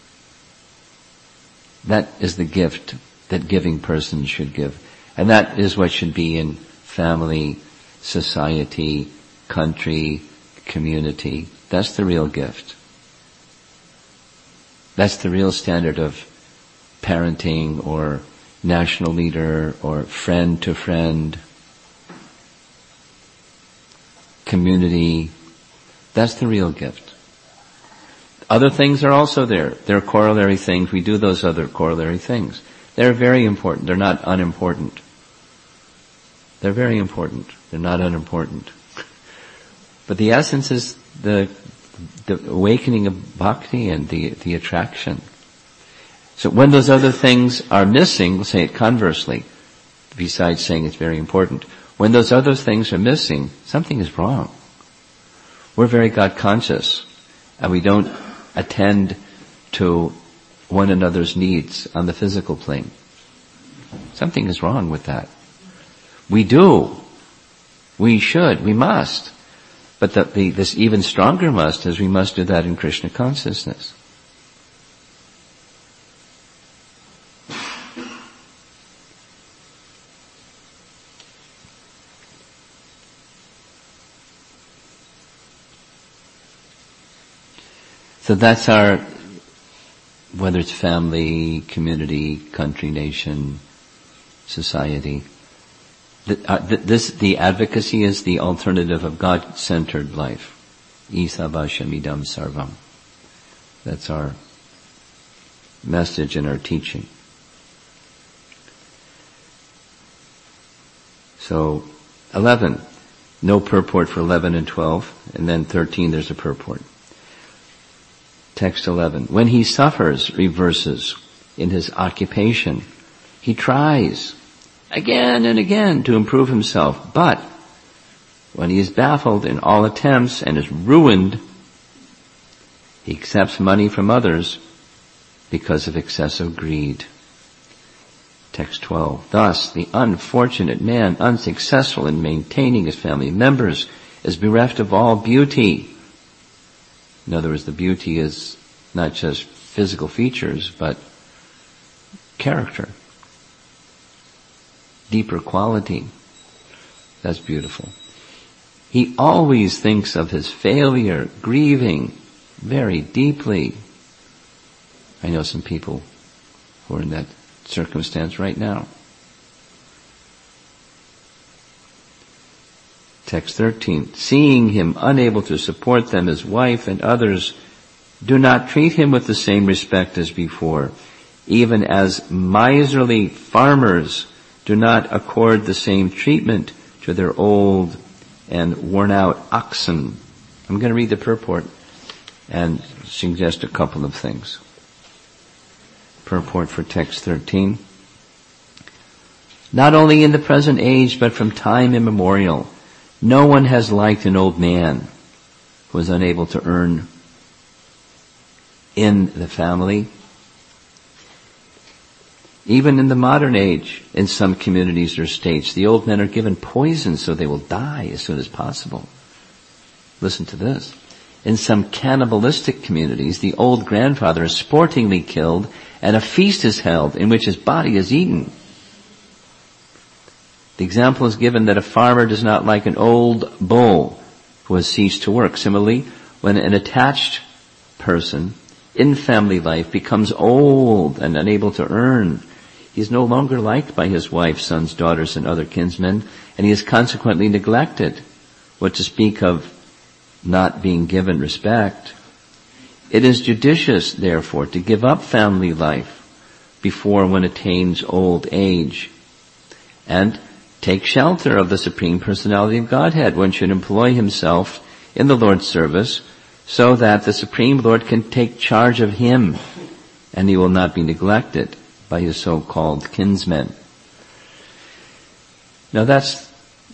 That is the gift that giving persons should give. And that is what should be in family, society, country, community. That's the real gift. That's the real standard of parenting or national leader or friend to friend, community. That's the real gift. Other things are also there. There are corollary things. We do those other corollary things. They're very important. They're not unimportant. They're very important. They're not unimportant. But the essence is the awakening of bhakti and the attraction. So when those other things are missing, we'll say it conversely, besides saying it's very important. When those other things are missing, something is wrong. We're very God conscious, and we don't attend to one another's needs on the physical plane. Something is wrong with that. We do. We should. We must. But this even stronger must is we must do that in Krishna consciousness. So that's our, whether it's family, community, country, nation, society. The advocacy is the alternative of God-centered life. Isabhashamidam sarvam. That's our message and our teaching. So, 11. No purport for 11 and 12. And then 13, there's a purport. Text 11. When he suffers reverses in his occupation, he tries again and again to improve himself. But when he is baffled in all attempts and is ruined, he accepts money from others because of excessive greed. Text 12. Thus, the unfortunate man, unsuccessful in maintaining his family members, is bereft of all beauty. In other words, the beauty is not just physical features, but character. Deeper quality. That's beautiful. He always thinks of his failure, grieving very deeply. I know some people who are in that circumstance right now. Text 13. Seeing him unable to support them, his wife and others do not treat him with the same respect as before, even as miserly farmers do not accord the same treatment to their old and worn out oxen. I'm going to read the purport and suggest a couple of things. Purport for text 13. Not only in the present age, but from time immemorial, no one has liked an old man who is unable to earn in the family. Even in the modern age, in some communities or states, the old men are given poison so they will die as soon as possible. Listen to this. In some cannibalistic communities, the old grandfather is sportingly killed and a feast is held in which his body is eaten. The example is given that a farmer does not like an old bull who has ceased to work. Similarly, when an attached person in family life becomes old and unable to earn, he is no longer liked by his wife, sons, daughters, and other kinsmen, and he is consequently neglected. What to speak of not being given respect? It is judicious, therefore, to give up family life before one attains old age, and take shelter of the Supreme Personality of Godhead. One should employ himself in the Lord's service so that the Supreme Lord can take charge of him, and he will not be neglected by his so-called kinsmen. Now that's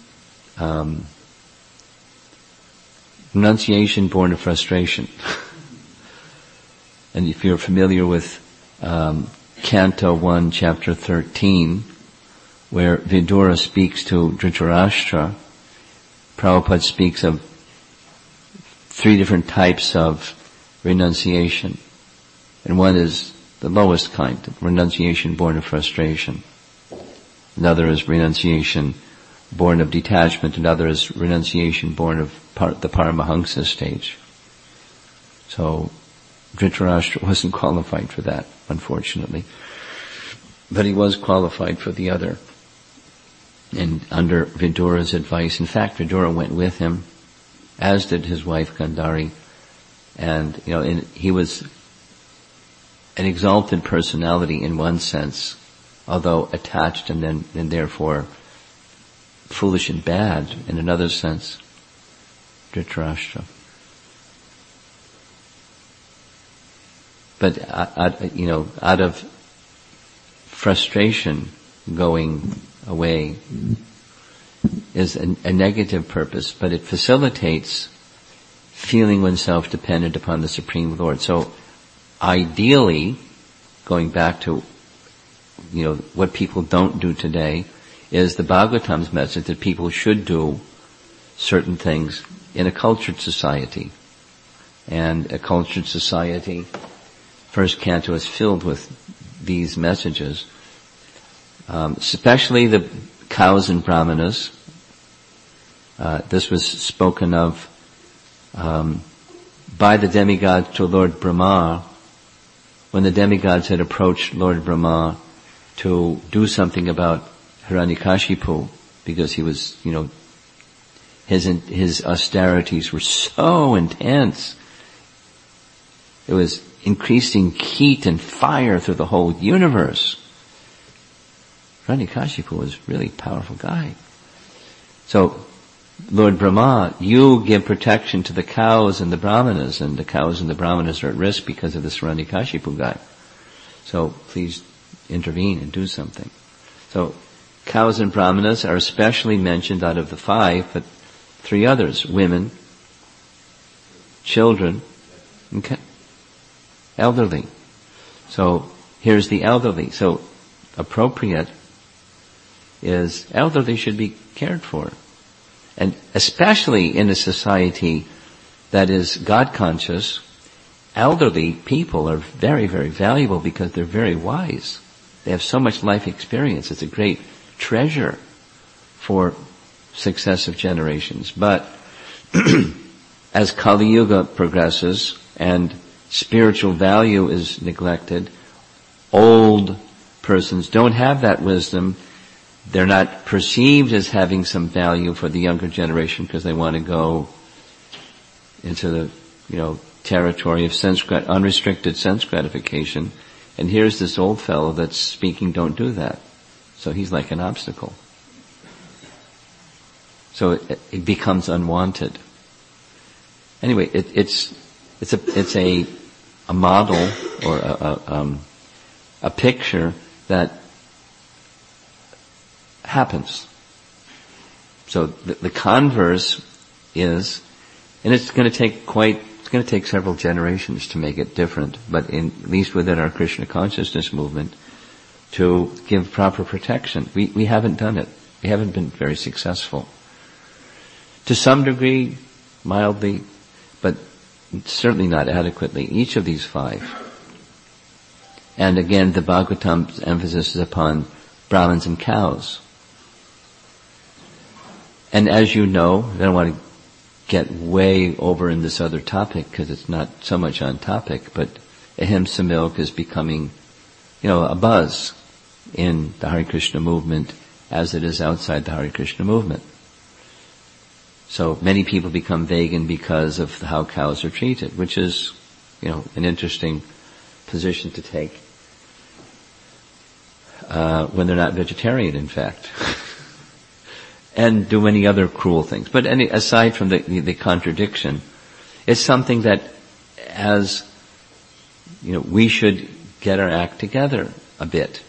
renunciation born of frustration. And if you're familiar with Canto 1, Chapter 13, where Vidura speaks to Dhritarashtra, Prabhupada speaks of 3 different types of renunciation. And one is the lowest kind, renunciation born of frustration. Another is renunciation born of detachment. Another is renunciation born of the Paramahamsa stage. So Dhritarashtra wasn't qualified for that, unfortunately. But he was qualified for the other. And under Vidura's advice, in fact, Vidura went with him, as did his wife Gandhari. And, he was an exalted personality in one sense, although attached and therefore foolish and bad in another sense, Dhritarashtra. But, out of frustration going away is a negative purpose, but it facilitates feeling oneself dependent upon the Supreme Lord. So, ideally, going back to, what people don't do today, is the Bhagavatam's message that people should do certain things in a cultured society. And a cultured society, first canto is filled with these messages, especially the cows and brahmanas. This was spoken of by the demigods to Lord Brahma, when the demigods had approached Lord Brahma to do something about Hiranyakashipu, because he was, his austerities were so intense. It was increasing heat and fire through the whole universe. Hiranyakashipu was a really powerful guy. So, Lord Brahma, you give protection to the cows and the brahmanas, and the cows and the brahmanas are at risk because of this Hiranyakashipu guy. So please intervene and do something. So, cows and brahmanas are especially mentioned out of the 5, but 3 others: women, children, and elderly. So here's the elderly. So appropriate is elderly should be cared for. And especially in a society that is God conscious, elderly people are very, very valuable because they're very wise. They have so much life experience. It's a great treasure for successive generations. But as Kali Yuga progresses and spiritual value is neglected, old persons don't have that wisdom. They're not perceived as having some value for the younger generation because they want to go into the, territory of unrestricted sense gratification. And here's this old fellow that's speaking, don't do that. So he's like an obstacle. So it becomes unwanted. Anyway, it's a model or a picture that happens. So the converse is, and it's going to take several generations to make it different, but at least within our Krishna consciousness movement, to give proper protection. We haven't done it. We haven't been very successful. To some degree, mildly, but certainly not adequately. Each of these 5. And again, the Bhagavatam's emphasis is upon Brahmins and cows. And as you know, I don't want to get way over in this other topic because it's not so much on topic, but ahimsa milk is becoming, a buzz in the Hare Krishna movement as it is outside the Hare Krishna movement. So many people become vegan because of how cows are treated, which is, an interesting position to take when they're not vegetarian, in fact. And do many other cruel things. But aside from the contradiction, it's something that as, we should get our act together a bit.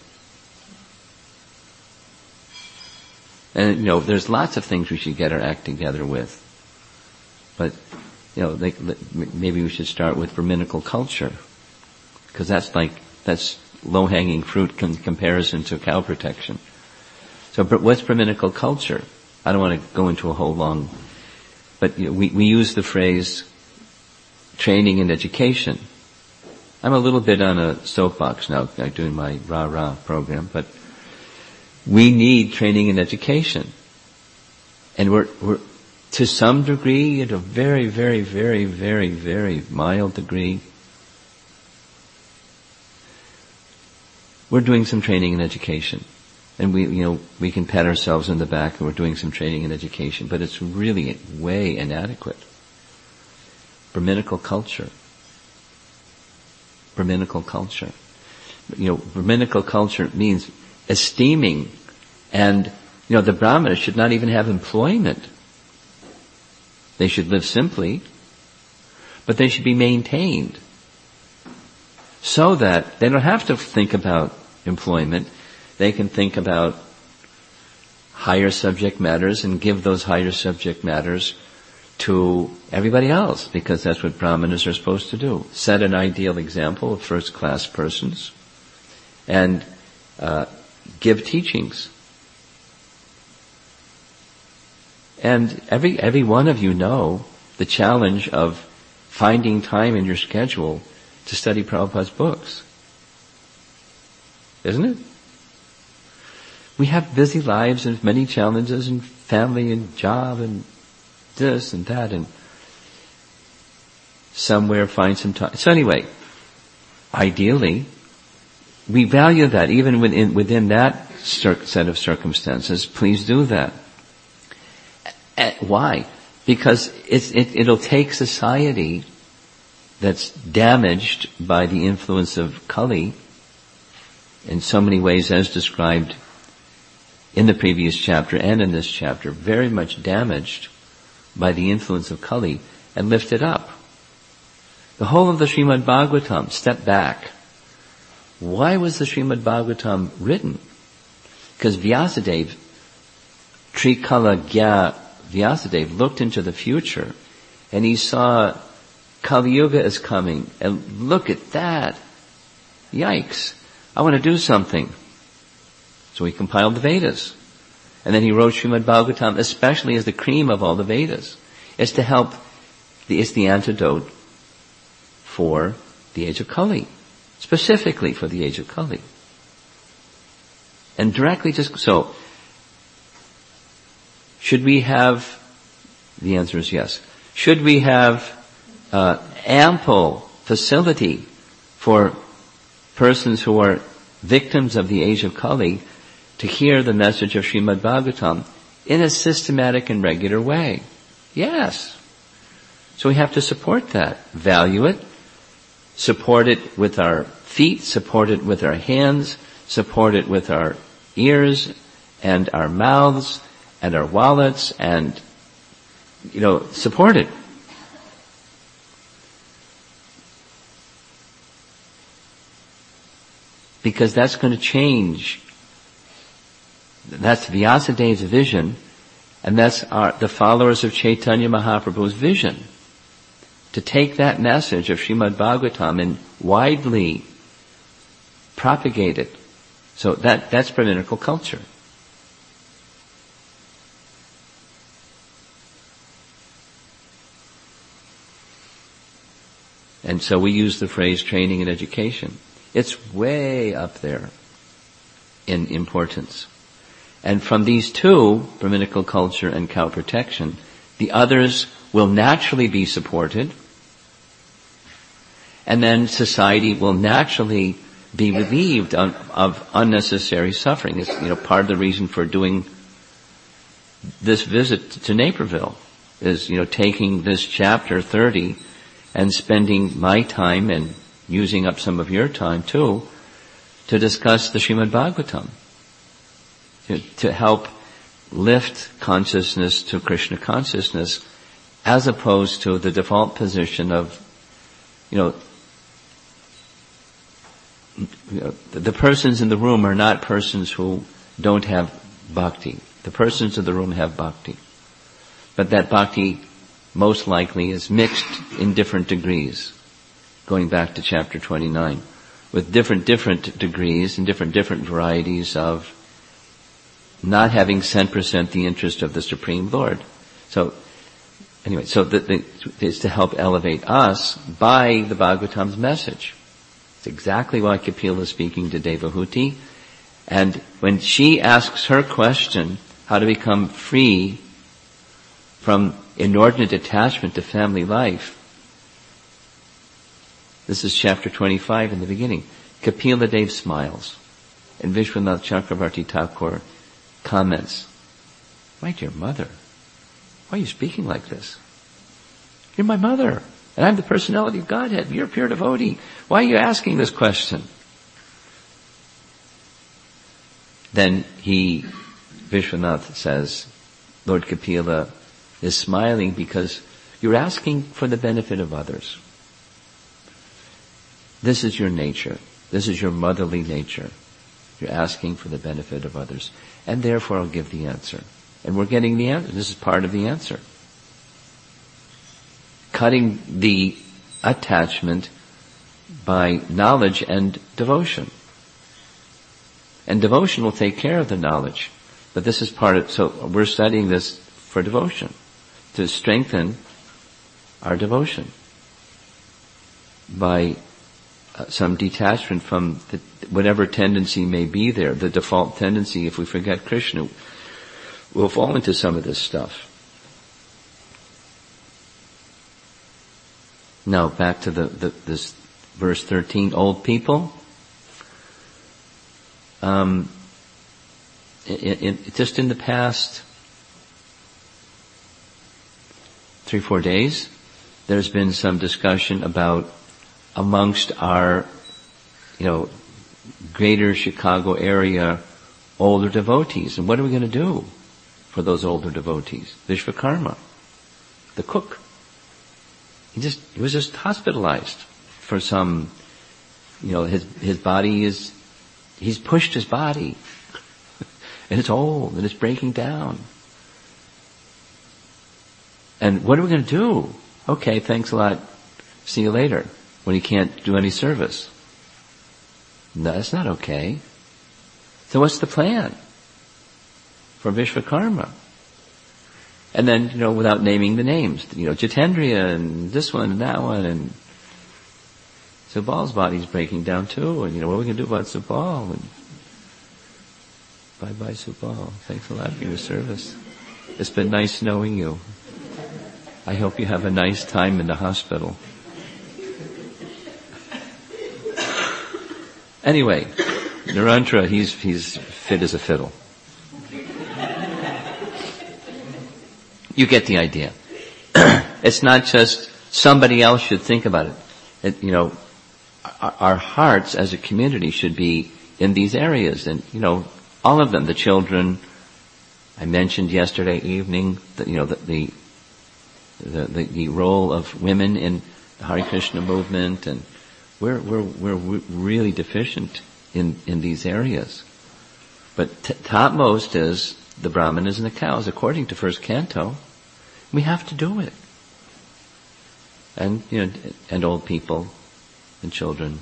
And, there's lots of things we should get our act together with. But, maybe we should start with Brahminical culture. Because that's low-hanging fruit in comparison to cow protection. So what's Brahminical culture? I don't want to go into a whole long, but we use the phrase training and education. I'm a little bit on a soapbox now, doing my rah-rah program, but we need training and education. And we're to some degree, at a very, very, very, very, very mild degree, we're doing some training and education. And we can pat ourselves in the back and we're doing some training and education, but it's really way inadequate. Brahminical culture. Brahminical culture means esteeming, and, the brahmanas should not even have employment. They should live simply, but they should be maintained so that they don't have to think about employment. They can think about higher subject matters and give those higher subject matters to everybody else, because that's what brahmanas are supposed to do. Set an ideal example of first-class persons and give teachings. And every one of you know the challenge of finding time in your schedule to study Prabhupada's books. Isn't it? We have busy lives and many challenges and family and job and this and that, and somewhere find some time. So anyway, ideally, we value that even within that set of circumstances, please do that. Why? Because it'll take society that's damaged by the influence of Kali in so many ways as described in the previous chapter and in this chapter, very much damaged by the influence of Kali, and lift it up. The whole of the Srimad Bhagavatam, step back. Why was the Srimad Bhagavatam written? Because Vyasadeva, Trikala Gya Vyasadeva, looked into the future and he saw Kali Yuga is coming, and look at that. Yikes. I want to do something. So he compiled the Vedas. And then he wrote Srimad Bhagavatam, especially as the cream of all the Vedas. It's to help, it's the antidote for the age of Kali. Specifically for the age of Kali. And directly so, should we have, the answer is yes. Should we have ample facility for persons who are victims of the age of Kali to hear the message of Srimad Bhagavatam in a systematic and regular way? Yes. So we have to support that, value it, support it with our feet, support it with our hands, support it with our ears and our mouths and our wallets, and, support it. Because that's going to change. That's Vyasadeva's vision, and that's the followers of Chaitanya Mahaprabhu's vision. To take that message of Srimad Bhagavatam and widely propagate it. So that's Brahminical culture. And so we use the phrase training and education. It's way up there in importance. And from these two, Brahminical culture and cow protection, the others will naturally be supported, and then society will naturally be relieved of unnecessary suffering. It's, part of the reason for doing this visit to Naperville is, taking this chapter 30 and spending my time and using up some of your time too to discuss the Srimad Bhagavatam, to help lift consciousness to Krishna consciousness, as opposed to the default position of, the persons in the room are not persons who don't have bhakti. The persons in the room have bhakti. But that bhakti most likely is mixed in different degrees, going back to chapter 29, with different degrees and different varieties of not having 100% the interest of the Supreme Lord. So, anyway, it's to help elevate us by the Bhagavatam's message. It's exactly why Kapila is speaking to Devahuti. And when she asks her question, how to become free from inordinate attachment to family life, this is chapter 25 in the beginning. Kapila Dev smiles. And Vishwanath Chakravarti Thakur comments, "My dear mother, why are you speaking like this? You're my mother, and I'm the personality of Godhead. You're a pure devotee. Why are you asking this question?" Then Vishwanath says, Lord Kapila is smiling because you're asking for the benefit of others. This is your nature. This is your motherly nature. You're asking for the benefit of others. And therefore I'll give the answer. And we're getting the answer. This is part of the answer. Cutting the attachment by knowledge and devotion. And devotion will take care of the knowledge. But this is so we're studying this for devotion, to strengthen our devotion by some detachment from whatever tendency may be there, the default tendency. If we forget Krishna, we'll fall into some of this stuff. Now back to this verse 13, old people. just in the past 3-4 days, there's been some discussion about amongst our, greater Chicago area older devotees. And what are we going to do for those older devotees? Vishvakarma, the cook. He was just hospitalized for some, his body he's pushed his body. And it's old and it's breaking down. And what are we going to do? Okay, thanks a lot. See you later. When he can't do any service. No, that's not okay. So what's the plan for Vishvakarma? And then, without naming the names, Jitendriya and this one and that one, and Subal's body's breaking down too, and what are we going to do about Subal? And bye-bye, Subal. Thanks a lot for your service. It's been nice knowing you. I hope you have a nice time in the hospital. Anyway, Nirantra, he's fit as a fiddle. You get the idea. It's not just somebody else should think about it. Our hearts as a community should be in these areas, and all of them. The children, I mentioned yesterday evening that the role of women in the Hare Krishna movement, and we're really deficient in these areas. But topmost is the brahmanas and the cows, according to first canto. We have to do it. And and old people and children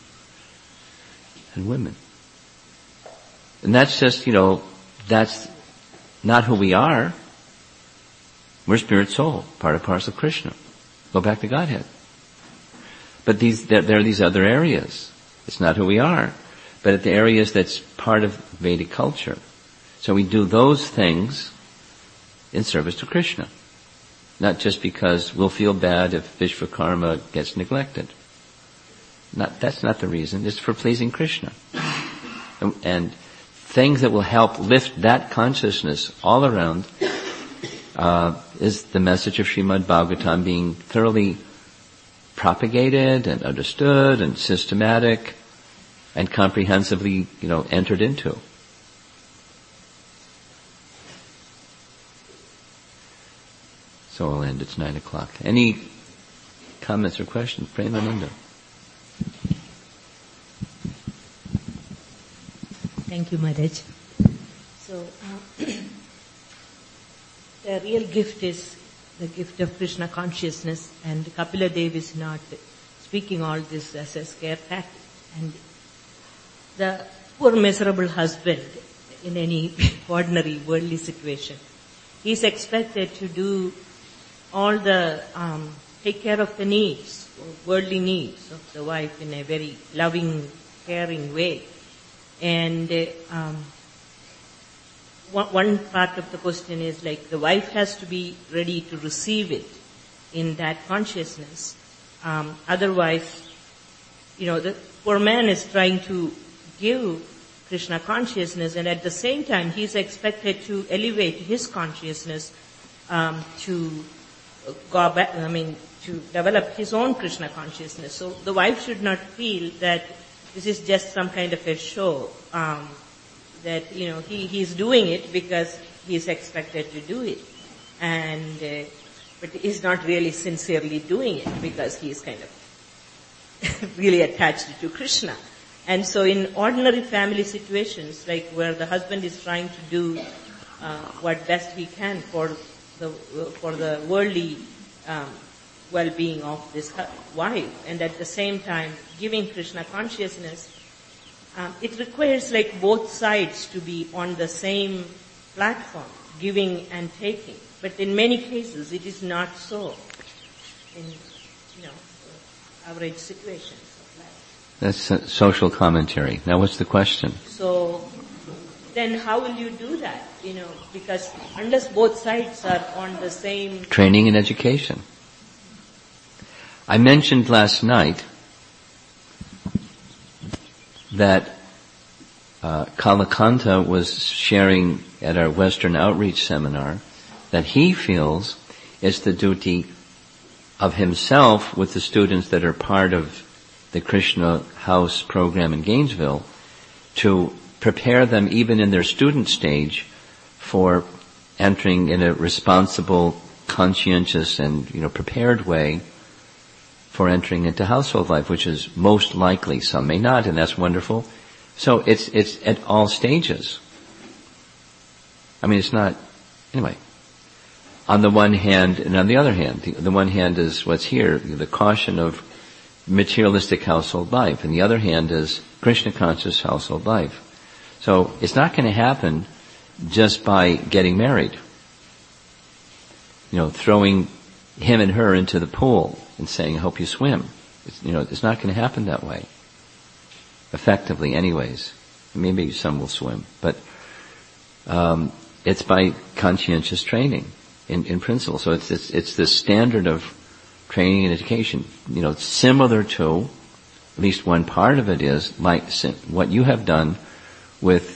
and women. And that's just, that's not who we are. We're spirit soul, part of parcel of Krishna. Go back to Godhead. But there are these other areas. It's not who we are, but at the areas that's part of Vedic culture. So we do those things in service to Krishna. Not just because we'll feel bad if Vishvakarma gets neglected. That's not the reason. It's for pleasing Krishna. And things that will help lift that consciousness all around is the message of Srimad Bhagavatam being thoroughly propagated and understood and systematic and comprehensively, entered into. So I'll end. It's 9:00. Any comments or questions? Premananda. Thank you, Maharaj. So, the real gift is the gift of Krishna consciousness, and Kapila Dev is not speaking all this as a scare tactic. And the poor miserable husband in any ordinary worldly situation, he's expected to do all the, take care of the needs, worldly needs of the wife in a very loving, caring way. And one part of the question is like the wife has to be ready to receive it in that consciousness. Otherwise, the poor man is trying to give Krishna consciousness, and at the same time he's expected to elevate his consciousness to go back, to develop his own Krishna consciousness. So the wife should not feel that this is just some kind of a show, that, he's doing it because he's expected to do it. And, but he's not really sincerely doing it because he's kind of really attached to Krishna. And so in ordinary family situations, like where the husband is trying to do what best he can for the worldly well-being of this wife, and at the same time giving Krishna consciousness, it requires like both sides to be on the same platform, giving and taking. But in many cases, it is not so in, average situations of life. That's social commentary. Now what's the question? So, then how will you do that? Because unless both sides are on the same... Training and education. I mentioned last night that Kalakanta was sharing at our Western Outreach Seminar that he feels it's the duty of himself with the students that are part of the Krishna House program in Gainesville to prepare them even in their student stage for entering in a responsible, conscientious, and prepared way for entering into household life, which is most likely. Some may not, and that's wonderful. So it's at all stages. I mean, it's not, anyway. On the one hand, and on the other hand, the one hand is what's here, the caution of materialistic household life, and the other hand is Krishna conscious household life. So it's not going to happen just by getting married. Throwing him and her into the pool and saying, I hope you swim. It's not going to happen that way. Effectively, anyways. Maybe some will swim, but it's by conscientious training in principle. So it's the standard of training and education. Similar to, at least one part of it is like what you have done with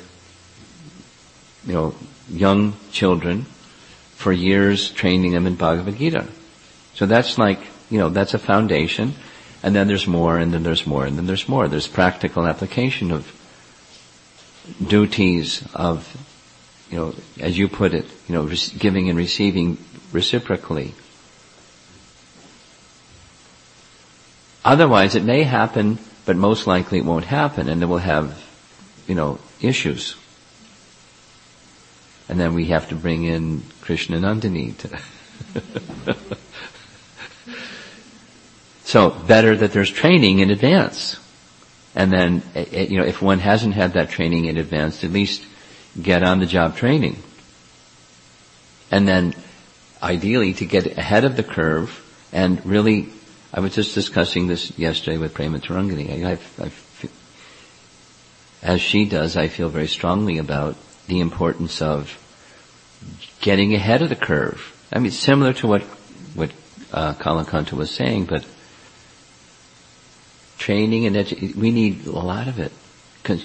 young children for years, training them in Bhagavad Gita. So that's that's a foundation. And then there's more, and then there's more, and then there's more. There's practical application of duties of, as you put it, giving and receiving reciprocally. Otherwise, it may happen, but most likely it won't happen, and then we'll have, issues. And then we have to bring in Krishna Nandini to So better that there's training in advance. And then, if one hasn't had that training in advance, at least get on the job training. And then, ideally, to get ahead of the curve and really, I was just discussing this yesterday with Prema Tarangani. As she does, I feel very strongly about the importance of getting ahead of the curve. I mean, similar to what Kalakanta was saying, but training and we need a lot of it because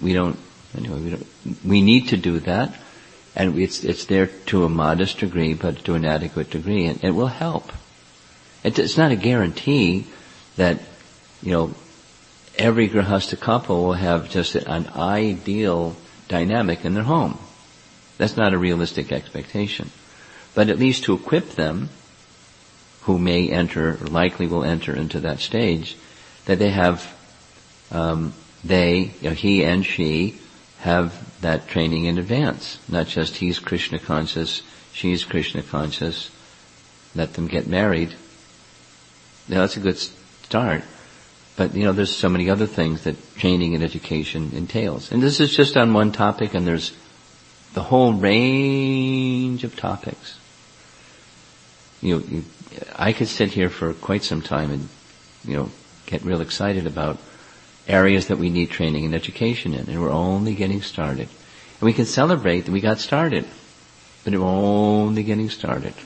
we need to do that, and it's there to a modest degree, but to an adequate degree, and it will help. It's not a guarantee that every grihastha couple will have just an ideal dynamic in their home. That's not a realistic expectation, but at least to equip them, who may enter, or likely will enter into that stage, that they have, he and she have that training in advance. Not just he's Krishna conscious, she's Krishna conscious, let them get married. That's a good start. But, there's so many other things that training and education entails. And this is just on one topic, and there's the whole range of topics. I could sit here for quite some time and, get real excited about areas that we need training and education in, and we're only getting started. And we can celebrate that we got started, but we're only getting started.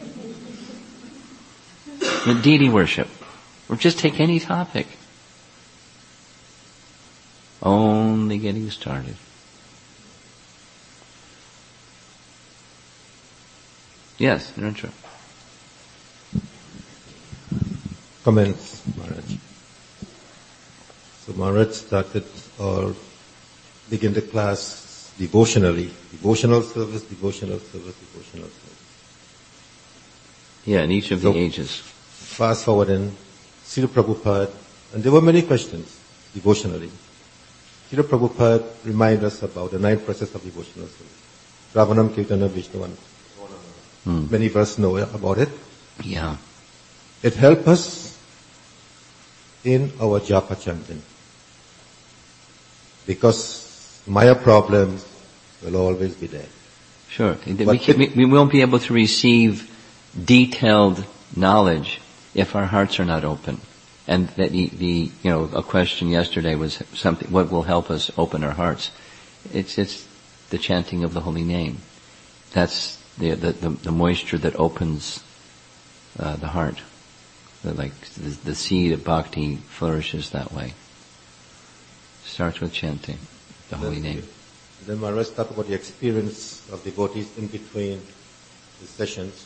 With deity worship, or just take any topic. Only getting started. Yes, Niranjana. Comments, Maharaj. So Maharaj started or begin the class devotionally. Devotional service, devotional service, devotional service. Yeah, in each of the ages. Fast forward in Srila Prabhupada, and there were many questions devotionally. Srila Prabhupada reminded us about the 9 process of devotional service. Ravanam, Kirtana, Vishnu, many of us know about it. Yeah. It helps us in our japa chanting. Because Maya problems will always be there. Sure. We won't be able to receive detailed knowledge if our hearts are not open. And that a question yesterday was something, what will help us open our hearts? It's the chanting of the holy name. That's the moisture that opens the heart. The seed of bhakti flourishes that way. Starts with chanting. the holy name. Then Maharaj talked about the experience of devotees in between the sessions.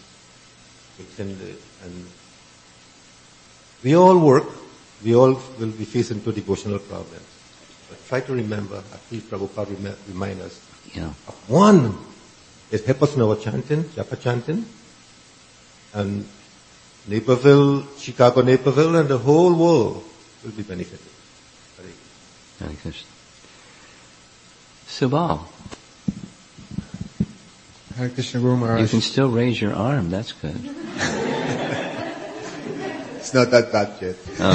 And we all work, we all will be faced into devotional problems. But try to remember, I feel Prabhupada remind us, of one is help us in our chanting, japa chanting, and Naperville, Chicago, Naperville, and the whole world will be benefited. Hare Krishna. Subal, Hare Krishna Guru Maharaj. you can still raise your arm, that's good. It's not that bad yet.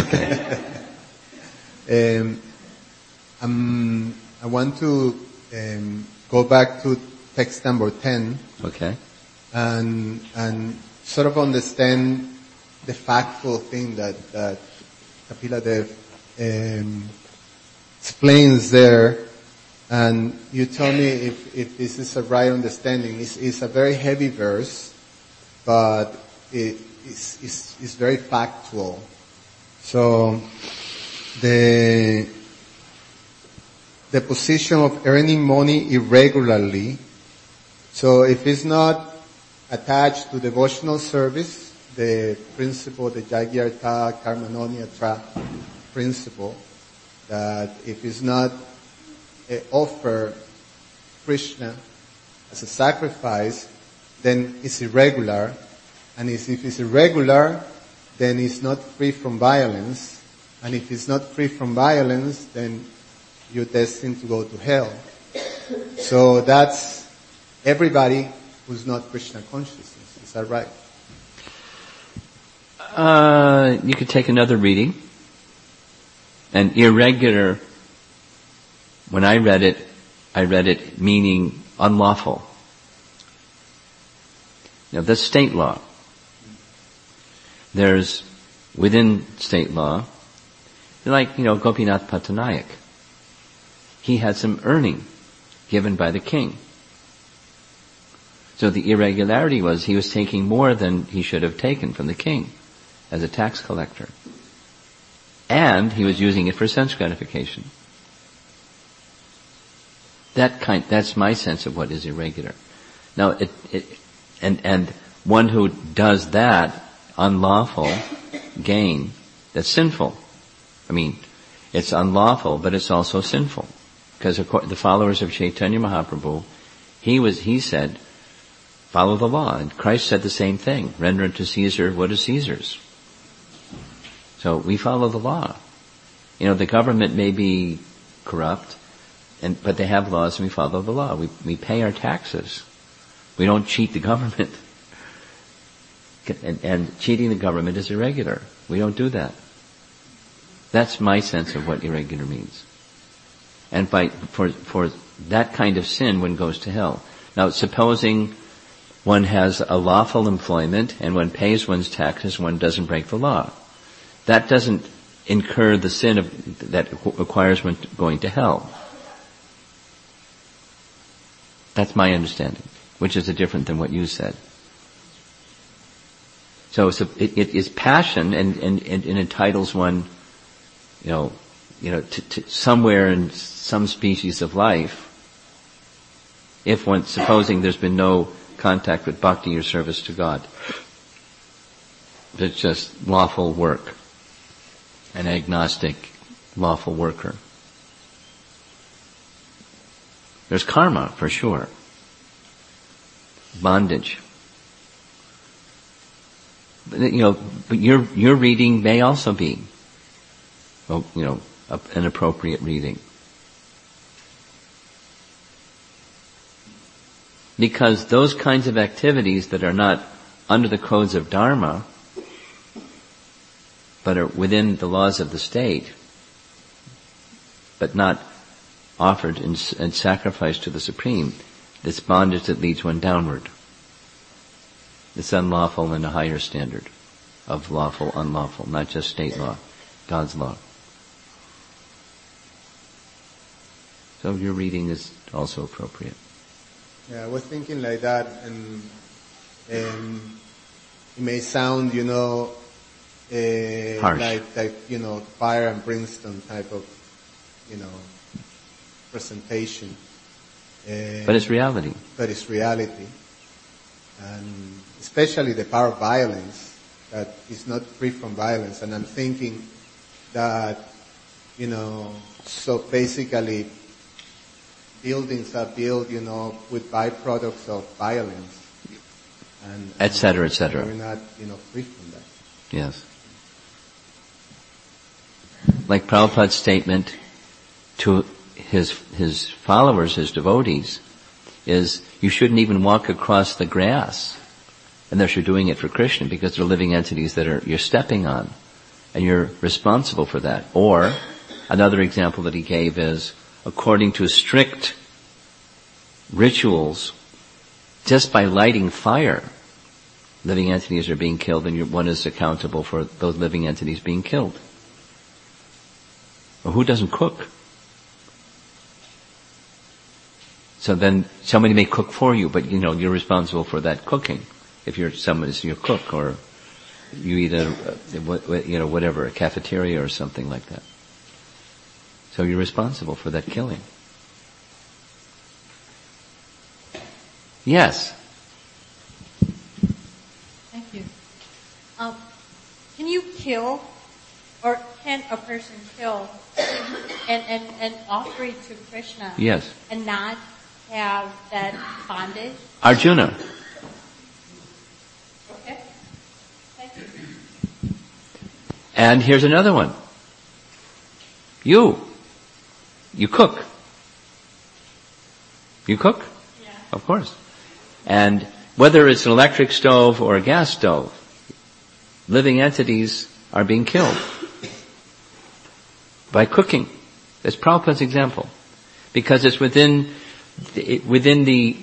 Okay. I want to go back to text number 10 Okay. and sort of understand the factual thing that Kapila Dev explains there. And you tell me if this is a right understanding. It's a very heavy verse, but it's very factual. So the position of earning money irregularly. So if it's not attached to devotional service, the principle, the Jagyartha Karmanonya principle, that if it's not offer Krishna as a sacrifice, then it's irregular. And if it's irregular, then it's not free from violence. And if it's not free from violence, then you're destined to go to hell. So that's everybody who's not Krishna consciousness. Is that right? You could take another reading. And irregular, when I read it meaning unlawful. Now, that's state law. There's, within state law, like, Gopinath Patanayak. He had some earning given by the king. So the irregularity was he was taking more than he should have taken from the king as a tax collector. And he was using it for sense gratification. That's my sense of what is irregular. Now, and one who does that unlawful gain, that's sinful. I mean, it's unlawful, but it's also sinful. Because the followers of Chaitanya Mahaprabhu, he said, follow the law. And Christ said the same thing. Render unto Caesar what is Caesar's. So we follow the law. The government may be corrupt, but they have laws and we follow the law. We pay our taxes. We don't cheat the government. And cheating the government is irregular. We don't do that. That's my sense of what irregular means. And for that kind of sin, one goes to hell. Now, supposing one has a lawful employment and one pays one's taxes, one doesn't break the law. That doesn't incur the sin that requires one going to hell. That's my understanding, which is different than what you said. So it is passion and entitles one, to somewhere in some species of life, supposing there's been no contact with bhakti or service to God. It's just lawful work. An agnostic, lawful worker. There's karma, for sure. Bondage. But your reading may also be, an appropriate reading. Because those kinds of activities that are not under the codes of Dharma, but are within the laws of the state, but not offered and sacrificed to the Supreme, this bondage that leads one downward. It's unlawful in a higher standard of lawful, unlawful, not just state law, God's law. So your reading is also appropriate. Yeah, I was thinking like that, and it may sound, harsh. like fire and brimstone type of, presentation. But it's reality. But it's reality. And especially the power of violence, that is not free from violence. And I'm thinking that, so basically buildings are built, with byproducts of violence. And et cetera, et cetera. We're not, free from that. Yes. Like Prabhupada's statement to his followers, his devotees, is you shouldn't even walk across the grass unless you're doing it for Krishna, because they're living entities that you're stepping on, and you're responsible for that. Or another example that he gave is, according to strict rituals, just by lighting fire, living entities are being killed, and one is accountable for those living entities being killed. Well, who doesn't cook? So then somebody may cook for you, but you're responsible for that cooking. If somebody's your cook, or you eat whatever, a cafeteria or something like that. So you're responsible for that killing. Yes. Thank you. Can you kill, or can a person kill and offer it to Krishna? Yes. And not have that bondage? Arjuna. Okay. Thank you. And here's another one. You cook. You cook? Yeah. Of course. And whether it's an electric stove or a gas stove, living entities are being killed by cooking. That's Prabhupada's example. Because it's within the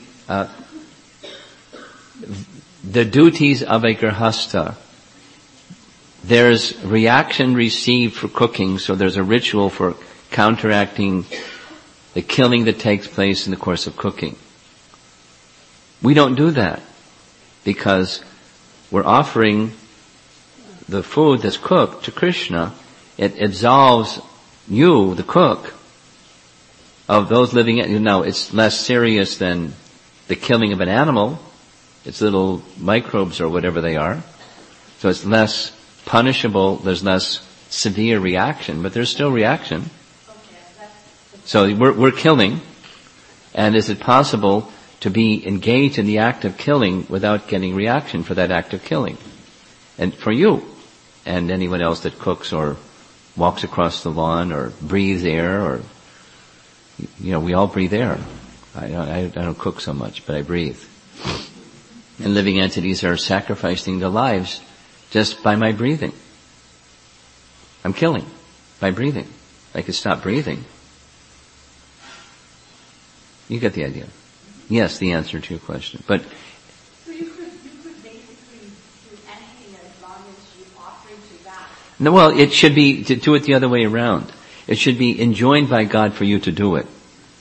duties of a grihastha. There's reaction received for cooking, so there's a ritual for counteracting the killing that takes place in the course of cooking. We don't do that because we're offering the food that's cooked to Krishna. It absolves you, the cook, of those living in. Now, it's less serious than the killing of an animal. It's little microbes or whatever they are. So it's less punishable, there's less severe reaction, but there's still reaction. So we're killing, and is it possible to be engaged in the act of killing without getting reaction for that act of killing? And for you, and anyone else that cooks or walks across the lawn or breathes air, or, we all breathe air. I don't cook so much, but I breathe. And living entities are sacrificing their lives just by my breathing. I'm killing by breathing. I could stop breathing. You get the idea. Yes, the answer to your question. But So you could basically do anything as long as you offer it to God. no, well, it should be to do it the other way around. It should be enjoined by God for you to do it.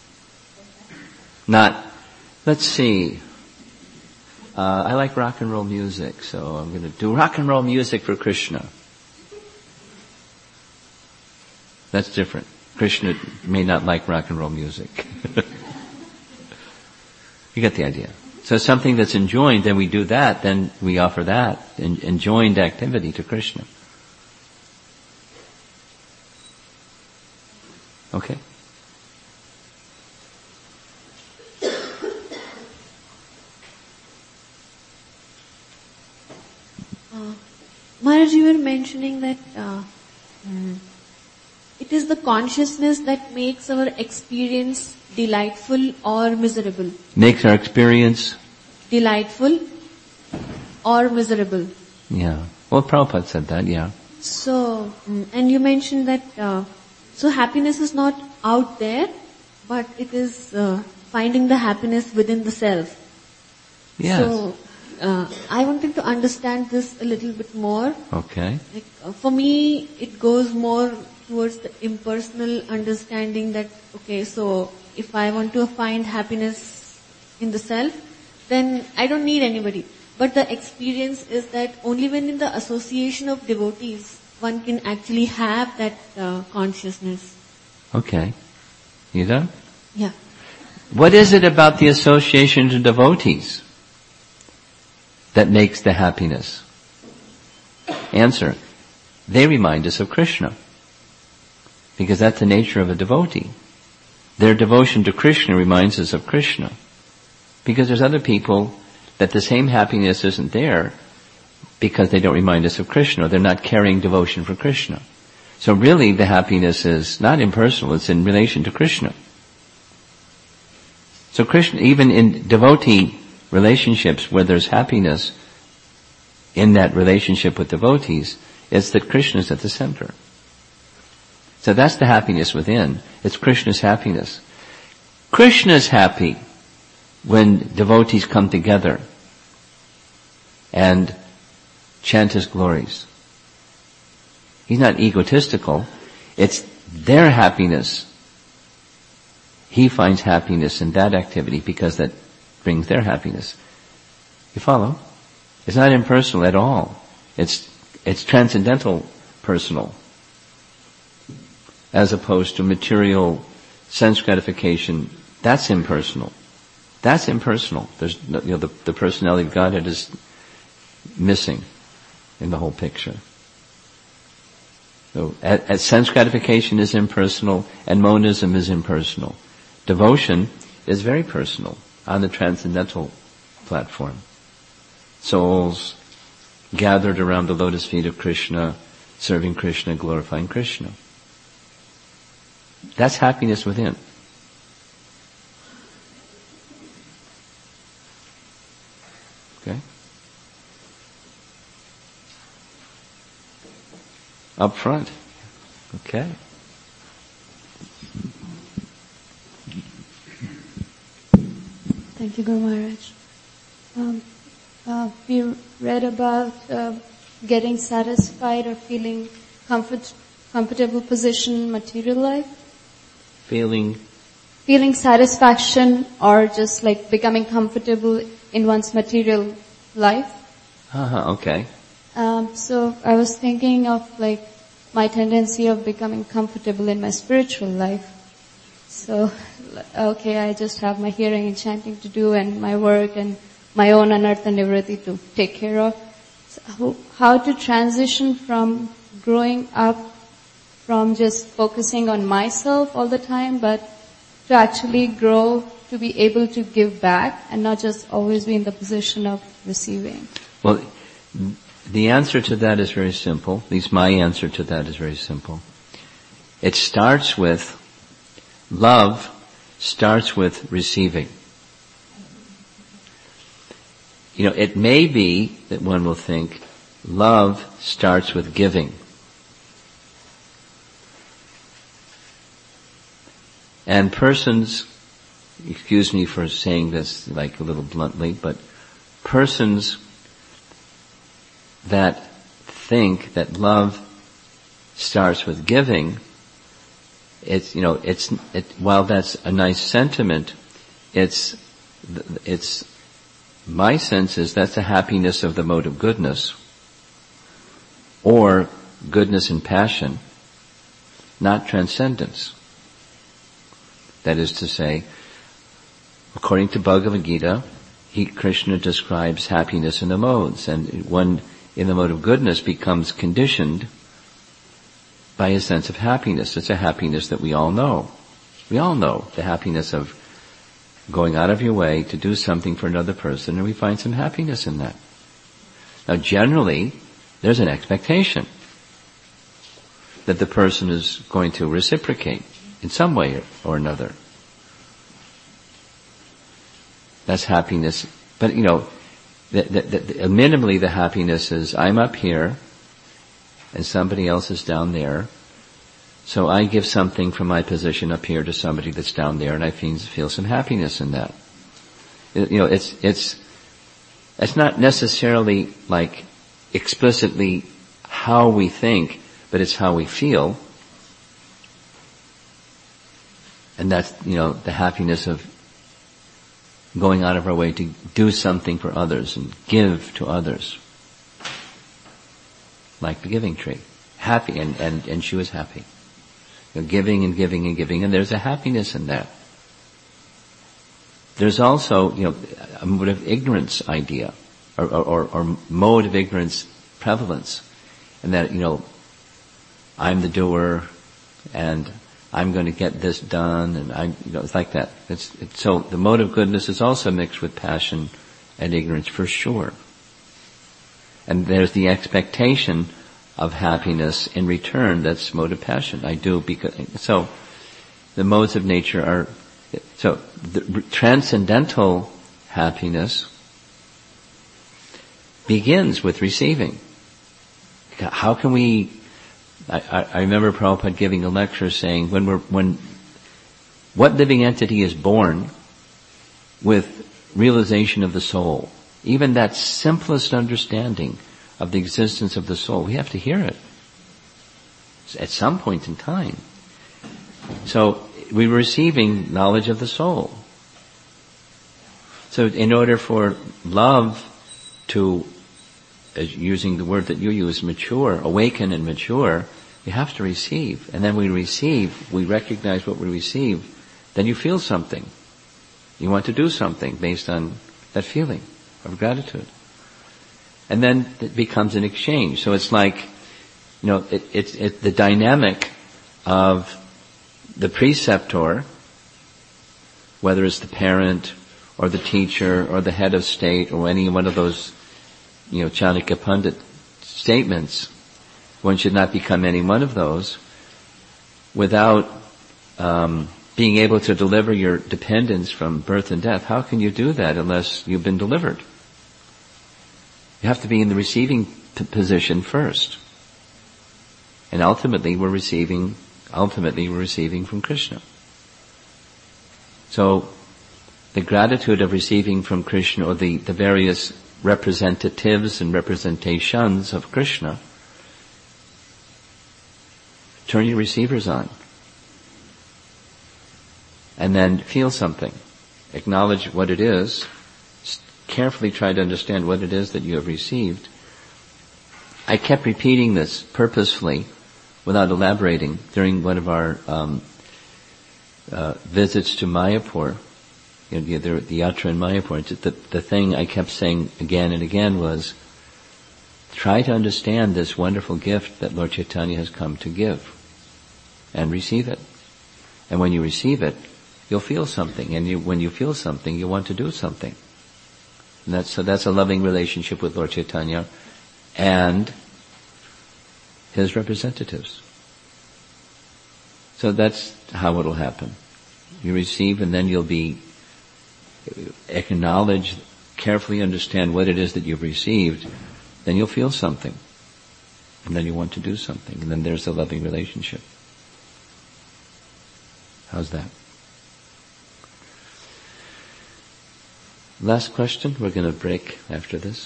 Not, let's see. I like rock and roll music, so I'm going to do rock and roll music for Krishna. That's different. Krishna may not like rock and roll music. You get the idea. So something that's enjoined, then we do that, then we offer that, enjoined activity to Krishna. Okay? Maharaj, you were mentioning that it is the consciousness that makes our experience delightful or miserable. Makes our experience? Delightful or miserable. Yeah. Well, Prabhupada said that, yeah. So, and you mentioned that, so happiness is not out there, but it is finding the happiness within the self. Yes. So, I wanted to understand this a little bit more. Okay. Like, for me, it goes more towards the impersonal understanding that, okay, so if I want to find happiness in the self, then I don't need anybody. But the experience is that only when in the association of devotees, one can actually have that consciousness. Okay. You done? Yeah. What is it about the association to devotees that makes the happiness? Answer. They remind us of Krishna. Because that's the nature of a devotee. Their devotion to Krishna reminds us of Krishna. Because there's other people that the same happiness isn't there because they don't remind us of Krishna. They're not carrying devotion for Krishna. So really the happiness is not impersonal, it's in relation to Krishna. So Krishna, even in devotee relationships where there's happiness in that relationship with devotees, it's that Krishna is at the center. So that's the happiness within. It's Krishna's happiness. Krishna's happy when devotees come together and chant His glories. He's not egotistical. It's their happiness. He finds happiness in that activity because that brings their happiness. You follow? It's not impersonal at all. It's transcendental personal. As opposed to material sense gratification, that's impersonal. That's impersonal. There's the personality of Godhead is missing in the whole picture. So, as sense gratification is impersonal and monism is impersonal. Devotion is very personal on the transcendental platform. Souls gathered around the lotus feet of Krishna, serving Krishna, glorifying Krishna. That's happiness within. Okay? Up front. Okay. Thank you, Guru Maharaj. We read about getting satisfied or feeling comfortable position in material life. Feeling satisfaction or just like becoming comfortable in one's material life. Okay. So I was thinking of like my tendency of becoming comfortable in my spiritual life. So, okay, I just have my hearing and chanting to do and my work and my own anartha nivritti to take care of. So how to transition from growing up from just focusing on myself all the time, but to actually grow, to be able to give back and not just always be in the position of receiving. Well, the answer to that is very simple. At least my answer to that is very simple. It starts with, love starts with receiving. It may be that one will think, love starts with giving. And persons, excuse me for saying this like a little bluntly, but persons that think that love starts with giving, while that's a nice sentiment, my sense is that's the happiness of the mode of goodness, or goodness and passion, not transcendence. That is to say, according to Bhagavad Gita, Krishna describes happiness in the modes, and one in the mode of goodness becomes conditioned by a sense of happiness. It's a happiness that we all know. We all know the happiness of going out of your way to do something for another person, and we find some happiness in that. Now generally, there's an expectation that the person is going to reciprocate in some way or another. That's happiness. But minimally the happiness is, I'm up here and somebody else is down there, so I give something from my position up here to somebody that's down there, and I feel some happiness in that. It's not necessarily like explicitly how we think, but it's how we feel. And that's, the happiness of going out of our way to do something for others and give to others. Like the giving tree. Happy, and she was happy. Giving and giving and giving, and there's a happiness in that. there's also, a mode of ignorance idea, or mode of ignorance prevalence, and that, I'm the doer, and I'm going to get this done, and it's like that. So the mode of goodness is also mixed with passion and ignorance for sure. And there's the expectation of happiness in return. That's mode of passion. I do because, so the modes of nature are, so the transcendental happiness begins with receiving. How can we, I remember Prabhupada giving a lecture saying what living entity is born with realization of the soul? Even that simplest understanding of the existence of the soul, we have to hear it at some point in time. So we're receiving knowledge of the soul. So in order for love to, as using the word that you use, mature, awaken and mature, you have to receive. And then we recognize what we receive, then you feel something. You want to do something based on that feeling of gratitude. And then it becomes an exchange. So it's like, it's the dynamic of the preceptor, whether it's the parent or the teacher or the head of state or any one of those, Chanakya Pandit statements. One should not become any one of those without being able to deliver your dependence from birth and death. How can you do that unless you've been delivered? You have to be in the receiving position first. And ultimately we're receiving from Krishna. So the gratitude of receiving from Krishna, or the various representatives and representations of Krishna, turn your receivers on. And then feel something. Acknowledge what it is. Carefully try to understand what it is that you have received. I kept repeating this purposefully without elaborating during one of our visits to Mayapur, the yatra in Mayapur. The thing I kept saying again and again was, try to understand this wonderful gift that Lord Chaitanya has come to give, and receive it. And when you receive it, you'll feel something, and when you feel something, you want to do something. And that's a loving relationship with Lord Chaitanya and his representatives. So that's how it'll happen. You receive, and then you'll acknowledge, carefully understand what it is that you've received, then you'll feel something. And then you want to do something, and then there's a loving relationship. How's that? Last question. We're going to break after this.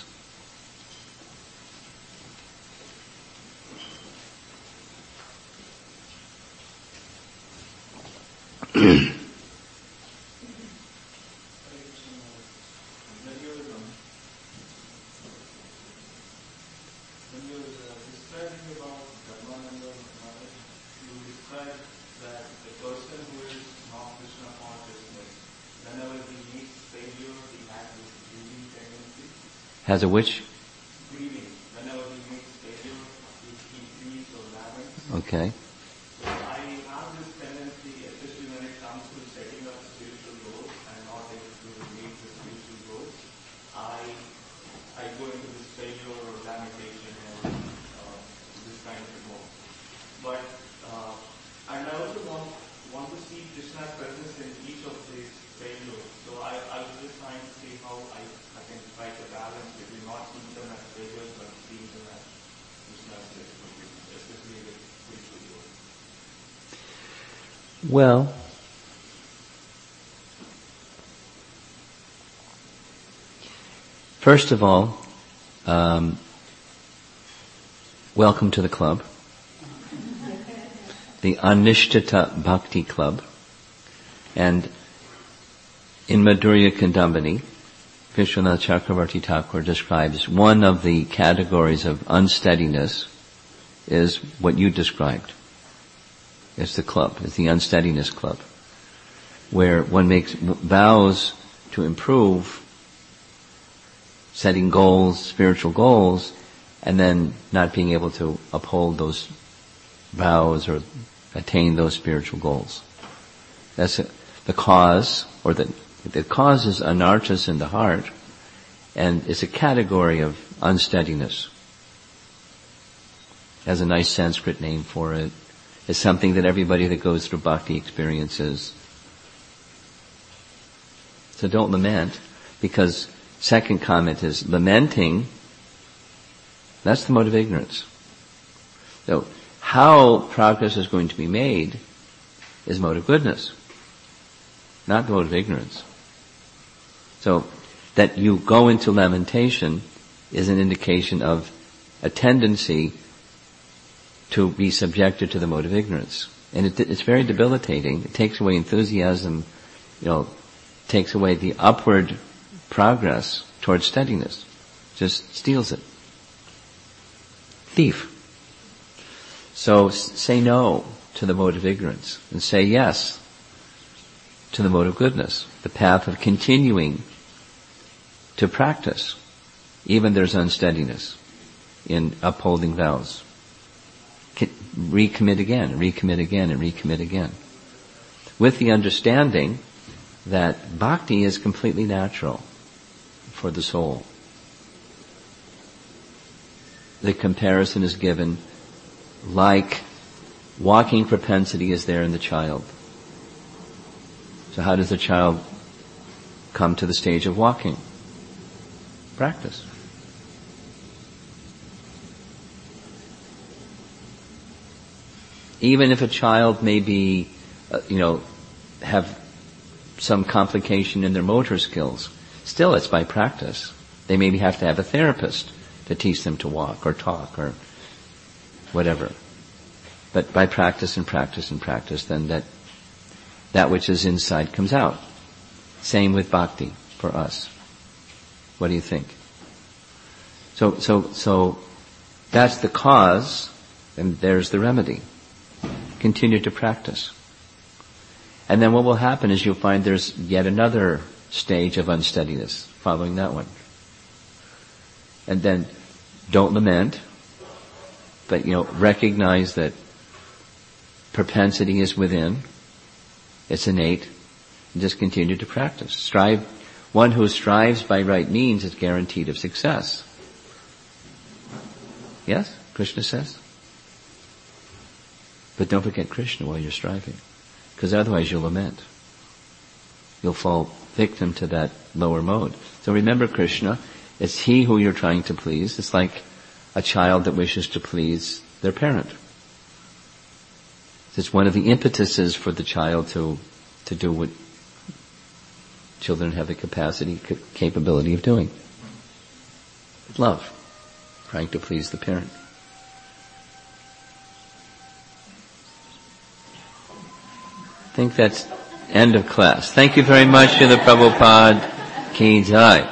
Has a which? Grieving. Whenever he makes failure, he grieves or laments. Okay. So I have this tendency, especially when it comes to setting up spiritual goals and not able to meet the spiritual goals, I go into this failure or lamentation or this kind of mode. But and I also want to see Krishna's presence in each of these failures. So I was just trying to see how I can strike a balance between not seeing them as failures but seeing them as Krishna's gift, especially with spiritual growth. Well, first of all, welcome to the club, the Anishtita Bhakti Club. And in Madhurya Kandambani, Vishwanath Chakravarti Thakur describes one of the categories of unsteadiness is what you described. It's the club, it's the unsteadiness club, where one makes vows to improve, setting goals, spiritual goals, and then not being able to uphold those vows or attain those spiritual goals. That's the cause, or the cause is anarthas in the heart, and it's a category of unsteadiness. Has a nice Sanskrit name for it. It's something that everybody that goes through bhakti experiences. So don't lament, because second comment is lamenting, that's the mode of ignorance. So how progress is going to be made is mode of goodness, not the mode of ignorance. So that you go into lamentation is an indication of a tendency to be subjected to the mode of ignorance. And it's very debilitating. It takes away enthusiasm, takes away the upward progress towards steadiness. Just steals it. Thief. So say no to the mode of ignorance and say yes to the mode of goodness, the path of continuing to practice, even there's unsteadiness in upholding vows. Recommit again, and recommit again. With the understanding that bhakti is completely natural for the soul. The comparison is given like walking propensity is there in the child. So how does the child come to the stage of walking? Practice. Even if a child may be, have some complication in their motor skills, still it's by practice. They maybe have to have a therapist to teach them to walk or talk or whatever. But by practice and practice and practice, then that which is inside comes out. Same with bhakti for us. What do you think? So that's the cause, and there's the remedy. Continue to practice. And then what will happen is you'll find there's yet another stage of unsteadiness following that one. And then don't lament, but recognize that propensity is within, it's innate, and just continue to practice. Strive. One who strives by right means is guaranteed of success. Yes? Krishna says? But don't forget Krishna while you're striving, because otherwise you'll lament. You'll fall victim to that lower mode. So remember Krishna, it's He who you're trying to please. It's like a child that wishes to please their parent. It's one of the impetuses for the child to do what children have the capability of doing. Love, trying to please the parent. I think that's end of class. Thank you very much to the Prabhupada. Ki Jai.